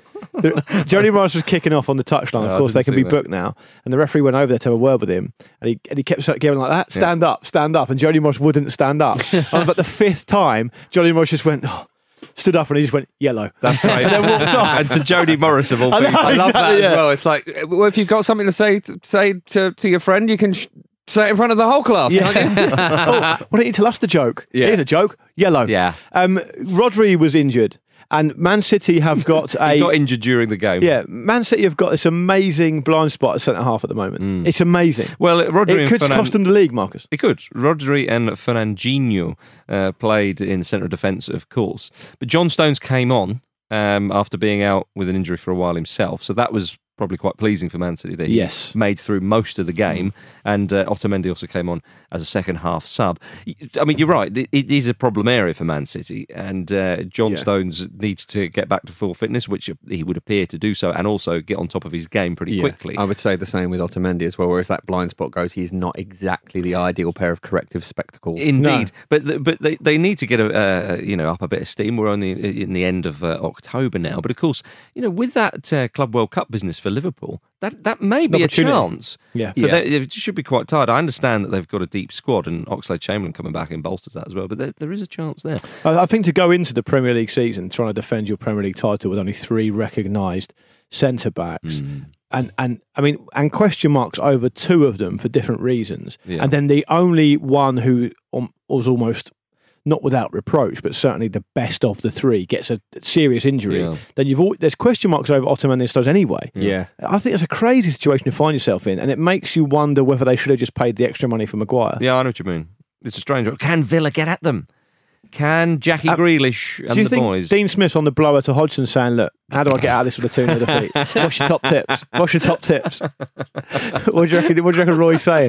The- Jody Morris was kicking off on the touchline. No, Of I course, they didn't can be see that. booked now. And the referee went over there to have a word with him, and he and he kept going like that, stand up, stand up. And Jody Morris wouldn't stand up. On about the fifth time, Jody Morris just went, oh, stood up, and he just went, yellow. That's great. And then walked off. And to Jody Morris of all I know, people. I love that Exactly, as yeah. well. It's like, uh, well, if you've got something to say, to, say to, to your friend, you can sh- say it in front of the whole class. Yeah. can't you? Oh, why don't you tell us the joke? Yeah. Here's a joke. Yellow. Yeah. Um, Rodri was injured, and Man City have got a. He got injured during the game. Yeah, Man City have got this amazing blind spot at centre half at the moment. It's amazing. Well, Rodri It and could Fernan- cost them the league, Marcus. It could. Rodri and Fernandinho uh, played in centre of defence, of course. But John Stones came on um, after being out with an injury for a while himself. So that was probably quite pleasing for Man City. They Yes. made through most of the game, and uh, Otamendi also came on as a second half sub. I mean, you're right. It, it is a problem area for Man City, and uh, John Yeah. Stones needs to get back to full fitness, which he would appear to do so, and also get on top of his game pretty Yeah, quickly. I would say the same with Otamendi as well. Whereas that blind spot goes, he's not exactly the ideal pair of corrective spectacles. Indeed, but the, but they, they need to get a uh, you know up a bit of steam. We're only in the end of uh, October now, but of course, you know, with that uh, Club World Cup business for Liverpool, that that may It's an be a opportunity. chance. Yeah. For Yeah. they- it should be quite tired. I understand that they've got a deep squad, and Oxlade-Chamberlain coming back and bolsters that as well. But there, there is a chance there. I I think to go into the Premier League season trying to defend your Premier League title with only three recognised centre backs, Hmm. and and I mean, and question marks over two of them for different reasons, Yeah. and then the only one who um, was almost not without reproach, but certainly the best of the three gets a serious injury. Yeah. Then you've al- there's question marks over Ottoman and Stones anyway. Yeah. I think it's a crazy situation to find yourself in, and it makes you wonder whether they should have just paid the extra money for Maguire. Yeah, I know what you mean. It's a strange one. Can Villa get at them? Can Jackie Uh, Grealish and Do you the think boys? Dean Smith's on the blower to Hodgson saying, look, how do I get out of this with a two nil defeat? What's your top tips? What's your top tips? what, do you reckon, what do you reckon Roy's saying?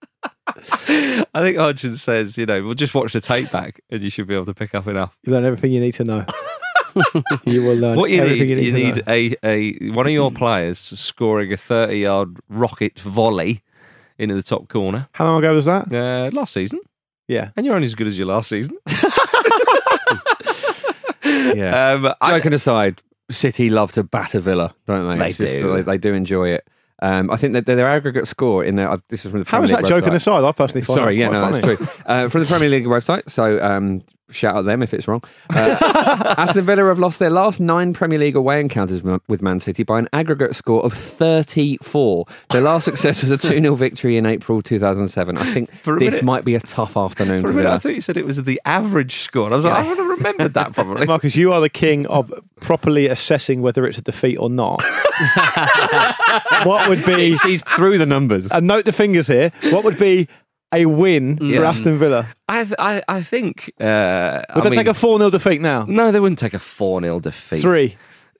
I think Hodgson says, you know, we'll just watch the tape back, and you should be able to pick up enough. You learn everything you need to know. You will learn What you everything need, you need, you to need know. a, a one of your players scoring a thirty-yard rocket volley into the top corner. How long ago was that? Uh, last season. Yeah. And you're only as good as your last season. Yeah. Um, I- Joking aside, City love to batter Villa, don't they? They It's just do. that They, they do enjoy it. Um, I think that their aggregate score in there. This is from the How Premier is that League joking website. aside? I personally find Sorry, that yeah, quite no, funny. that's true. Uh, from the Premier League website, so um, shout out them if it's wrong. Uh, Aston Villa have lost their last nine Premier League away encounters m- with Man City by an aggregate score of thirty-four. Their last success was a two nil victory in April two thousand seven. I think For a this minute- might be a tough afternoon For for a minute, I Villa. thought you said it was the average score. And I was like, I would have remembered that probably. Marcus, you are the king of properly assessing whether it's a defeat or not. What would be... He sees through the numbers. And note the fingers here. What would be a win for Yeah. Aston Villa? I, th- I, I think. Uh, Would I they take mean- a four nil defeat now? No, they wouldn't take a four nil defeat. Three.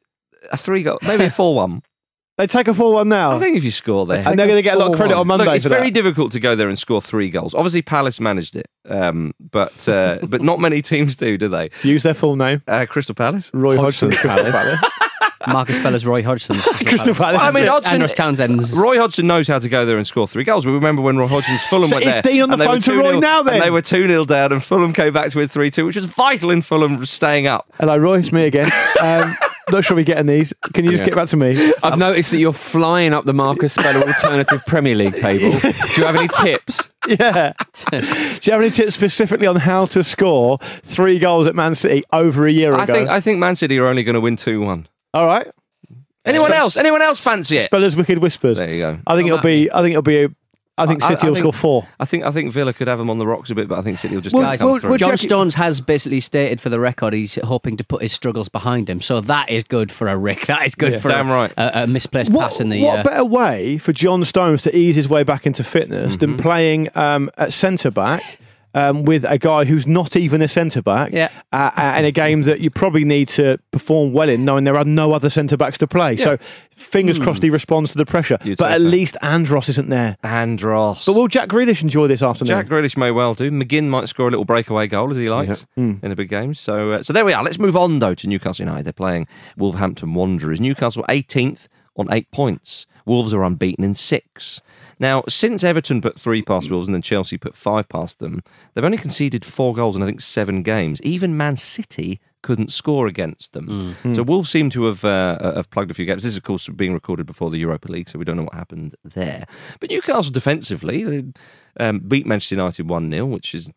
A three goal, maybe a four one. They take a four one now. I think if you score there. and they're going to get a lot of credit on Monday Look, it's for very that. difficult to go there and score three goals. Obviously, Palace managed it, um, but uh, but not many teams do, do they? Use their full name. Uh, Crystal Palace. Roy Hodgson. Crystal Palace. Marcus Feller's Roy Hodgson. Crystal Palace. I mean, Hodgson, Andros Townsend's. Roy Hodgson knows how to go there and score three goals. We remember when Roy Hodgson's Fulham So went is there. Dean on the and they phone were to two Roy nil now then? And they were two nil down, and Fulham came back to win three two, which was vital in Fulham staying up. Hello, Roy. It's me again. Um, not sure we're getting these. Can you just Yeah. get back to me? I've noticed that you're flying up the Marcus Speller Alternative Premier League table. Do you have any tips? Yeah. Do you have any tips specifically on how to score three goals at Man City over a year ago? I think I think Man City are only going to win two one. All right. Anyone else? Anyone else fancy it? Speller's Wicked Whispers. There you go. I think it'll be. I think it'll be. A, I think I- City I will think- score four. I think I think Villa could have them on the rocks a bit, but I think City will just Well, get come well, through. well, John Jackie- Stones has basically stated for the record he's hoping to put his struggles behind him. So that is good for a Rick. That is good Yeah. for Damn a, right. a, a misplaced What, pass in the. what uh, better way for John Stones to ease his way back into fitness Mm-hmm. than playing um, at centre back um, with a guy who's not even a centre back Yeah. uh, uh, in a game that you probably need to perform well in, knowing there are no other centre backs to play. So fingers crossed he responds to the pressure. You'd But say at so. least Andros isn't there. Andros. But will Jack Grealish enjoy this afternoon? Jack Grealish may well do. McGinn might score a little breakaway goal as he likes in a big game. So, uh, so there we are. Let's move on though to Newcastle United. They're playing Wolverhampton Wanderers. Newcastle eighteenth on eight points. Wolves are unbeaten in six. Now, since Everton put three past Wolves and then Chelsea put five past them, they've only conceded four goals in I think seven games. Even Man City couldn't score against them. So Wolves seem to have uh, have plugged a few games. This is, of course, being recorded before the Europa League, so we don't know what happened there. But Newcastle defensively, they um, beat Manchester United one nil, which is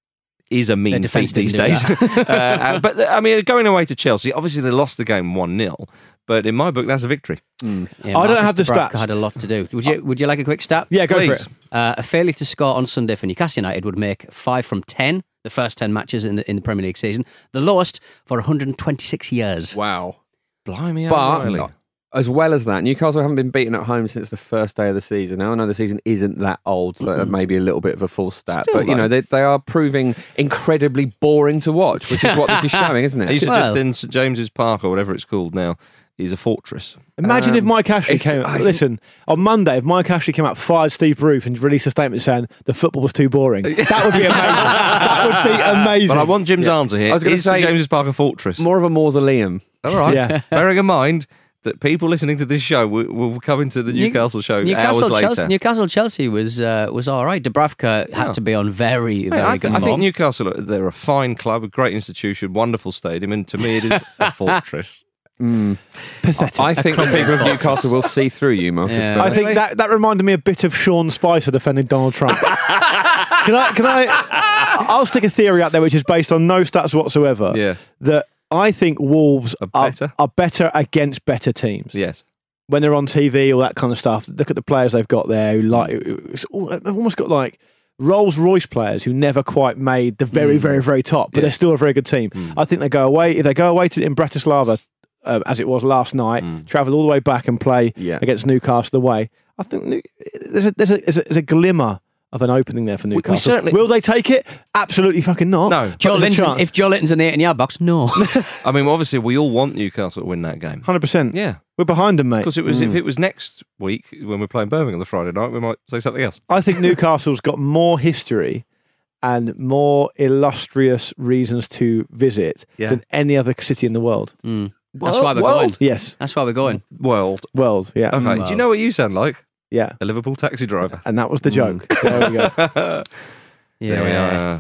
is a mean Their defence feat these didn't days. do uh, uh, but, I mean, going away to Chelsea, obviously they lost the game one nil, but in my book, that's a victory. yeah, I don't Marcus have the Dubravka stats. had a lot to do. Would you Would you like a quick stat? Yeah, go Please. for it. Uh, a failure to score on Sunday for Newcastle United would make five from ten, the first ten matches in the in the Premier League season, the lowest for one hundred twenty-six years. Wow. Blimey, But O'Reilly. as well as that, Newcastle haven't been beaten at home since the first day of the season. Now, I know the season isn't that old, so mm-hmm. that may be a little bit of a false stat. Still, but, you know, they, they are proving incredibly boring to watch, which is what this is showing, isn't it? Are you suggesting St James's Park, or whatever it's called now, is a fortress? Imagine Um, if Mike Ashley it's- came out. Listen, on Monday, if Mike Ashley came out, fired Steve Bruce and released a statement saying the football was too boring, that would be amazing. That would be amazing. But I want Jim's Yeah. answer here. I was gonna Is say- St James's Park a fortress? More of a mausoleum. All right. Yeah. Bearing in mind that people listening to this show will, will come into the Newcastle show Newcastle hours later. Chelsea, Newcastle Chelsea was uh, was all right. Dubravka had Yeah. to be on very very Yeah, I, good th- I form. think Newcastle, they're a fine club, a great institution, wonderful stadium, and to me it is a fortress. Mm. Pathetic. I think the people of Newcastle will see through you, Marcus. Yeah. I think that, that reminded me a bit of Sean Spicer defending Donald Trump. can I? Can I? I'll stick a theory out there which is based on no stats whatsoever. Yeah. That I think Wolves Are are better? are better against better teams. Yes. When they're on T V, all that kind of stuff. Look at the players they've got there. Who like, it's all, they've almost got like Rolls Royce players who never quite made the very, very, very top, but Yeah. they're still a very good team. I think they go away if they go away to in Bratislava, uh, as it was last night, travel all the way back and play Yeah. against Newcastle away. I think New- there's a there's a, there's a, there's a glimmer of an opening there for Newcastle. certainly- Will they take it? Absolutely fucking not. No. But Joe there's a Linton, chance. if Joe Linton's in the eighteen-yard box, no. I mean, obviously, we all want Newcastle to win that game. one hundred percent. Yeah. We're behind them, mate. Because it was if it was next week when we're playing Birmingham on the Friday night, we might say something else. I think Newcastle's got more history and more illustrious reasons to visit Yeah. than any other city in the world. Mm. That's why we're World? going. Yes, That's why we're going. World. world. Yeah, Okay. Do you know what you sound like? yeah. A Liverpool taxi driver. And that was the joke. There we go. There we are.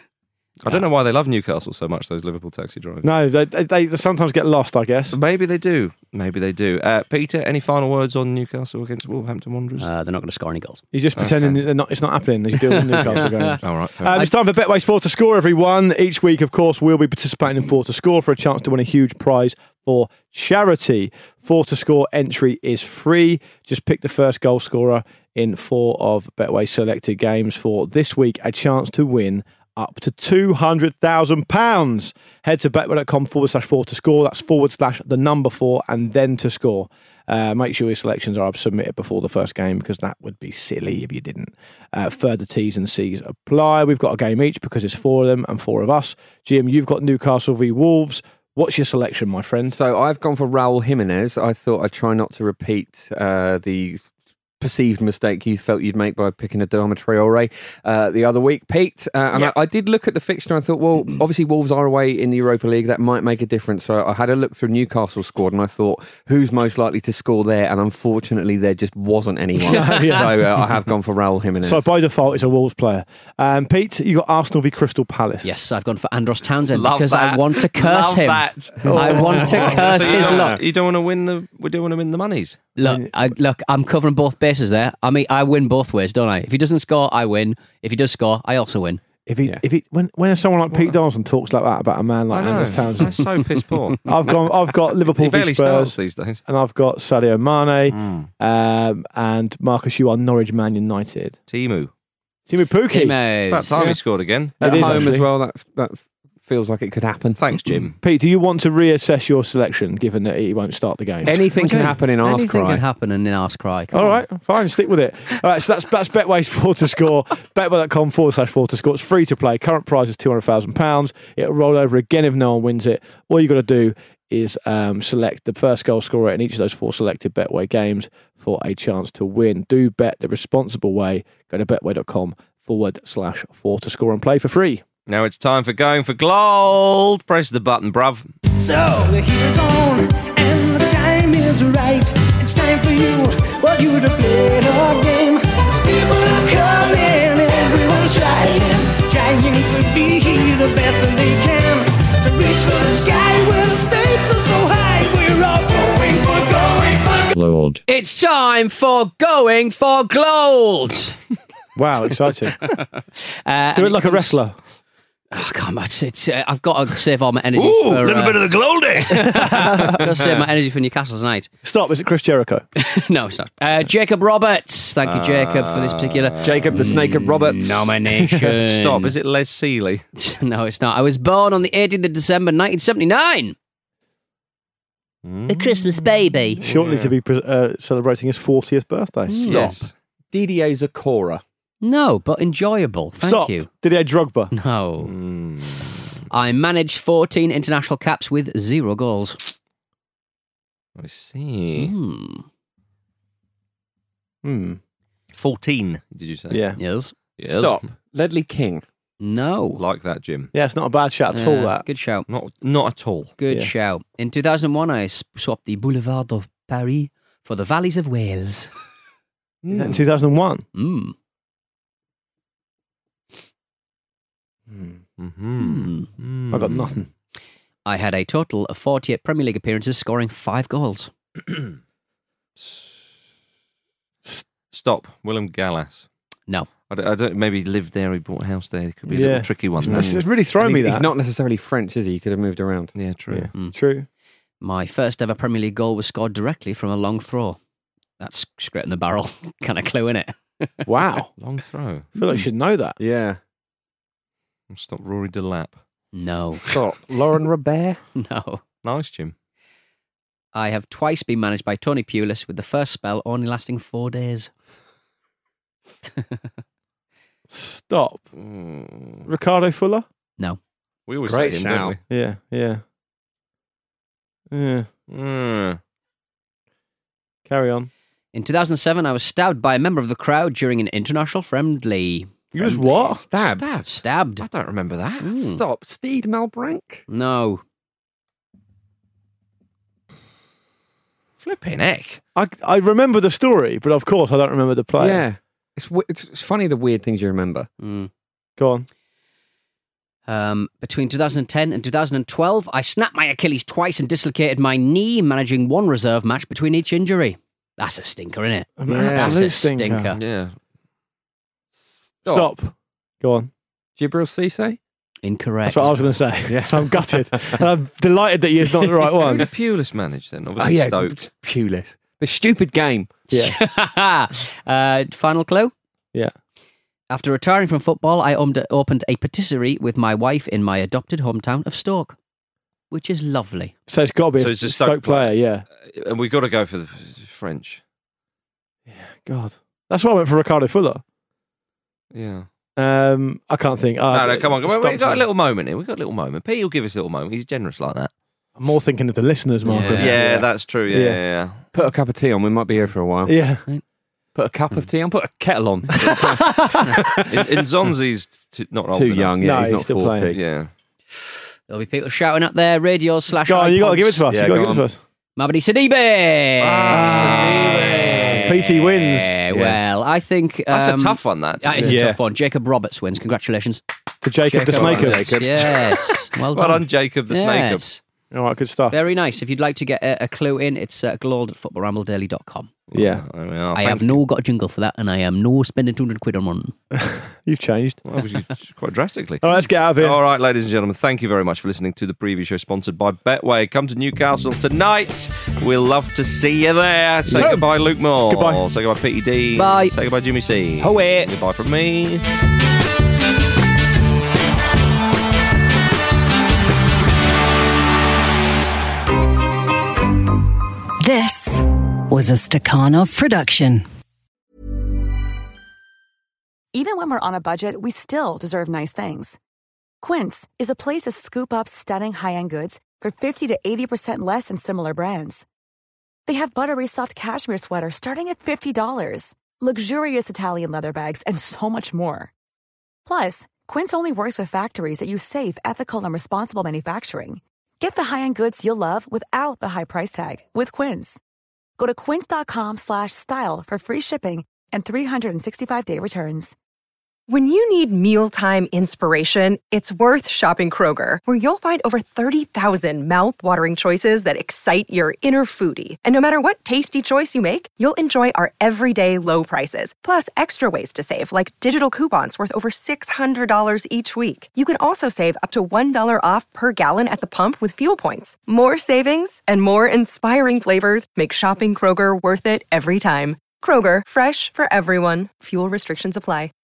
I don't know why they love Newcastle so much, those Liverpool taxi drivers. No, they, they, they sometimes get lost, I guess. Maybe they do. Maybe they do. Uh, Peter, any final words on Newcastle against Wolverhampton Wanderers? Uh, they're not going to score any goals. You're just pretending that they're not, it's not happening as you do with Newcastle games. All right. fair Um, enough. it's time for Betway's Four to Score, everyone. Each week, of course, we'll be participating in Four to Score for a chance to win a huge prize for charity. Four to Score entry is free. Just pick the first goal scorer in four of Betway's selected games for this week, a chance to win up to two hundred thousand pounds. Head to betway.com forward slash four to score. That's forward slash the number four and then to score. Uh, make sure your selections are submitted before the first game because that would be silly if you didn't. Uh, further T's and C's apply. We've got a game each because it's four of them and four of us. Jim, you've got Newcastle v Wolves. What's your selection, my friend? So I've gone for Raul Jimenez. I thought I'd try not to repeat uh, the perceived mistake you felt you'd make by picking Adama Traore uh, the other week, Pete. Uh, and Yeah. I, I did look at the fixture and I thought, well, obviously Wolves are away in the Europa League. That might make a difference. So I had a look through Newcastle's squad and I thought, who's most likely to score there? And unfortunately, there just wasn't anyone. Yeah. So uh, I have gone for Raul Jimenez. So by default, it's a Wolves player. Um, Pete, you got Arsenal v Crystal Palace. Yes, I've gone for Andros Townsend Love because that. I want to curse Love him. that. I want to curse So you his don't- luck. You don't want to win the. We don't want to win the monies. Look, I, look, I'm covering both bases there. I mean, I win both ways, don't I? If he doesn't score, I win. If he does score, I also win. If he, Yeah. if he, when when someone like Pete Donaldson talks like that about a man like I know. Andros Townsend, That's so piss poor. I've gone. I've got Liverpool He v barely starts Spurs, these days. and I've got Sadio Mane, Mm. um, and Marcus. You are Norwich Man United. Timu. Timu Pukki. Teammates. It's about time he scored again. At It is, home actually. as well, that, that feels like it could happen. Thanks, Jim. Pete, do you want to reassess your selection, given that he won't start the game? Anything can happen in Arse Anything Cry. can happen in Arse Cry. Come All on. right, fine, stick with it. All right, so that's that's Betway's four to score. Betway.com forward slash four to score. It's free to play. Current prize is two hundred thousand pounds. It'll roll over again if no one wins it. All you got to do is um, select the first goal scorer in each of those four selected Betway games for a chance to win. Do bet the responsible way. Go to betway.com forward slash four to score and play for free. Now it's time for going for gold. Press the button, bruv. So the heat is on and the time is right. It's time for you, for you to play the game. 'Cause people are coming, everyone's trying, trying to be the best that they can. To reach for the sky where the stakes are so high. We're all going for going for Gold. It's time for going for gold. Wow, exciting. Uh, Do and it like a comes- wrestler. Oh, come on. It's, it's, uh, I've got to save all my energy Ooh, for... a little uh, bit of the glory. I've got to save my energy for Newcastle tonight. Stop, is it Chris Jericho? No, it's not. Uh, Jacob Roberts. Thank you, Jacob, for this particular Jacob the Snake of Roberts. nomination. Stop. Is it Les Seeley? No, it's not. I was born on the eighteenth of December, nineteen seventy-nine. The Christmas baby. Shortly to be pre- uh, celebrating his fortieth birthday. Mm. Stop. Yes. Didier Zakora. No, but enjoyable. Thank Stop. you. Didier Drogba. No. Mm. I managed fourteen international caps with zero goals. I see. Hmm. Hmm. fourteen, did you say? Yeah. Yes. Yes. Stop. Ledley King. No. Like that, Jim. Yeah, it's not a bad shout at Yeah, all, that. Good shout. Not not at all. Good Yeah. shout. In two thousand one, I s- swapped the Boulevard of Paris for the Valleys of Wales. Is that in two thousand one? Mm. Mm-hmm. Mm. I got nothing. I had a total of forty-eight Premier League appearances, scoring five goals. Stop. Willem Gallas. No. I don't, I don't. Maybe he lived there. He bought a house there. It could be a Yeah. little tricky one. It's, it's really thrown And me he's, that. he's not necessarily French, is he? He could have moved around. Yeah, true. Yeah. Mm. True. My first ever Premier League goal was scored directly from a long throw. That's straight in the barrel. Kind of clue, innit? Wow. Long throw. I feel like you should know that. Yeah. Stop. Rory Delap. No. Stop. Lauren Robert. No. Nice, Jim. I have twice been managed by Tony Pulis, with the first spell only lasting four days. Stop. Mm. Ricardo Fuller? No. We always Great say him, shout. don't Yeah, yeah. Yeah. we? Mm. Carry on. In two thousand seven, I was stabbed by a member of the crowd during an international friendly. You was what? Stabbed. Stabbed. Stabbed. I don't remember that. Mm. Stop. Steed Malbranck. No. Flipping heck. I, I remember the story, but of course I don't remember the play. Yeah. It's, w- it's it's funny the weird things you remember. Mm. Go on. Um, between two thousand ten and two thousand twelve, I snapped my Achilles twice and dislocated my knee, managing one reserve match between each injury. That's a stinker, isn't it? An Yeah. That's absolute a stinker. Yeah. Stop. Go on. Gibril Cisse? Incorrect. That's what I was going to say. Yes, I'm gutted. And I'm delighted that you're not the right Who one. did Pulis manage then? Oh, Obviously yeah. Stoke. Pulis. The stupid game. Yeah. uh, final clue. Yeah. After retiring from football, I opened a, opened a patisserie with my wife in my adopted hometown of Stoke, which is lovely. So it's got to be So a it's a Stoke, Stoke player, yeah. And we've got to go for the French. God. That's why I went for Ricardo Fuller. Yeah. Um, I can't think. Uh, no, no, come on. Come on. stop We've got a for- little moment here. We've got a little moment. Pete will give us a little moment. He's generous like that. I'm more thinking of the listeners, Margaret. Yeah, Yeah. that's true. Yeah, Yeah. yeah, yeah. Put a cup of tea on. We might be here for a while. Yeah. Put a cup of tea on. Put a kettle on. In, in Zonzi's t- not old Too enough. young. Yeah, No, he's he's not still forty. playing. Yeah. There'll be people shouting up there, radio slash Go on, you got to give it to us. Yeah, you got to go give it to on. us. Mabadi Sidibe. Ah, P T wins. Yeah, well, I think... That's um, a tough one, that. That is a Yeah. tough one. Jacob Roberts wins. Congratulations. For Jacob, the Jacob Snaker. Roberts. Yes. Well done. Well done, Jacob the Snaker. Yes. All right, good stuff. Very nice. If you'd like to get a, a clue in, it's uh, glowed at football ramble daily dot com. Yeah. Oh, there we are. I Thank have you. no got a jingle for that, and I am no spending two hundred quid on one. You've changed. Well, which is quite drastically. All right, let's get out of here. All right, ladies and gentlemen, thank you very much for listening to the preview show sponsored by Betway. Come to Newcastle tonight. We'll love to see you there. Say Yeah. goodbye, Luke Moore. Goodbye. Say goodbye, Petey D. Bye. Say goodbye, Jimmy C. Ho it. Goodbye from me. This was a Stakhanov production. Even when we're on a budget, we still deserve nice things. Quince is a place to scoop up stunning high-end goods for fifty to eighty percent less than similar brands. They have buttery soft cashmere sweaters starting at fifty dollars, luxurious Italian leather bags, and so much more. Plus, Quince only works with factories that use safe, ethical, and responsible manufacturing. Get the high-end goods you'll love without the high price tag with Quince. Go to quince.com slash style for free shipping and three sixty-five day returns. When you need mealtime inspiration, it's worth shopping Kroger, where you'll find over thirty thousand mouth-watering choices that excite your inner foodie. And no matter what tasty choice you make, you'll enjoy our everyday low prices, plus extra ways to save, like digital coupons worth over six hundred dollars each week. You can also save up to one dollar off per gallon at the pump with fuel points. More savings and more inspiring flavors make shopping Kroger worth it every time. Kroger, fresh for everyone. Fuel restrictions apply.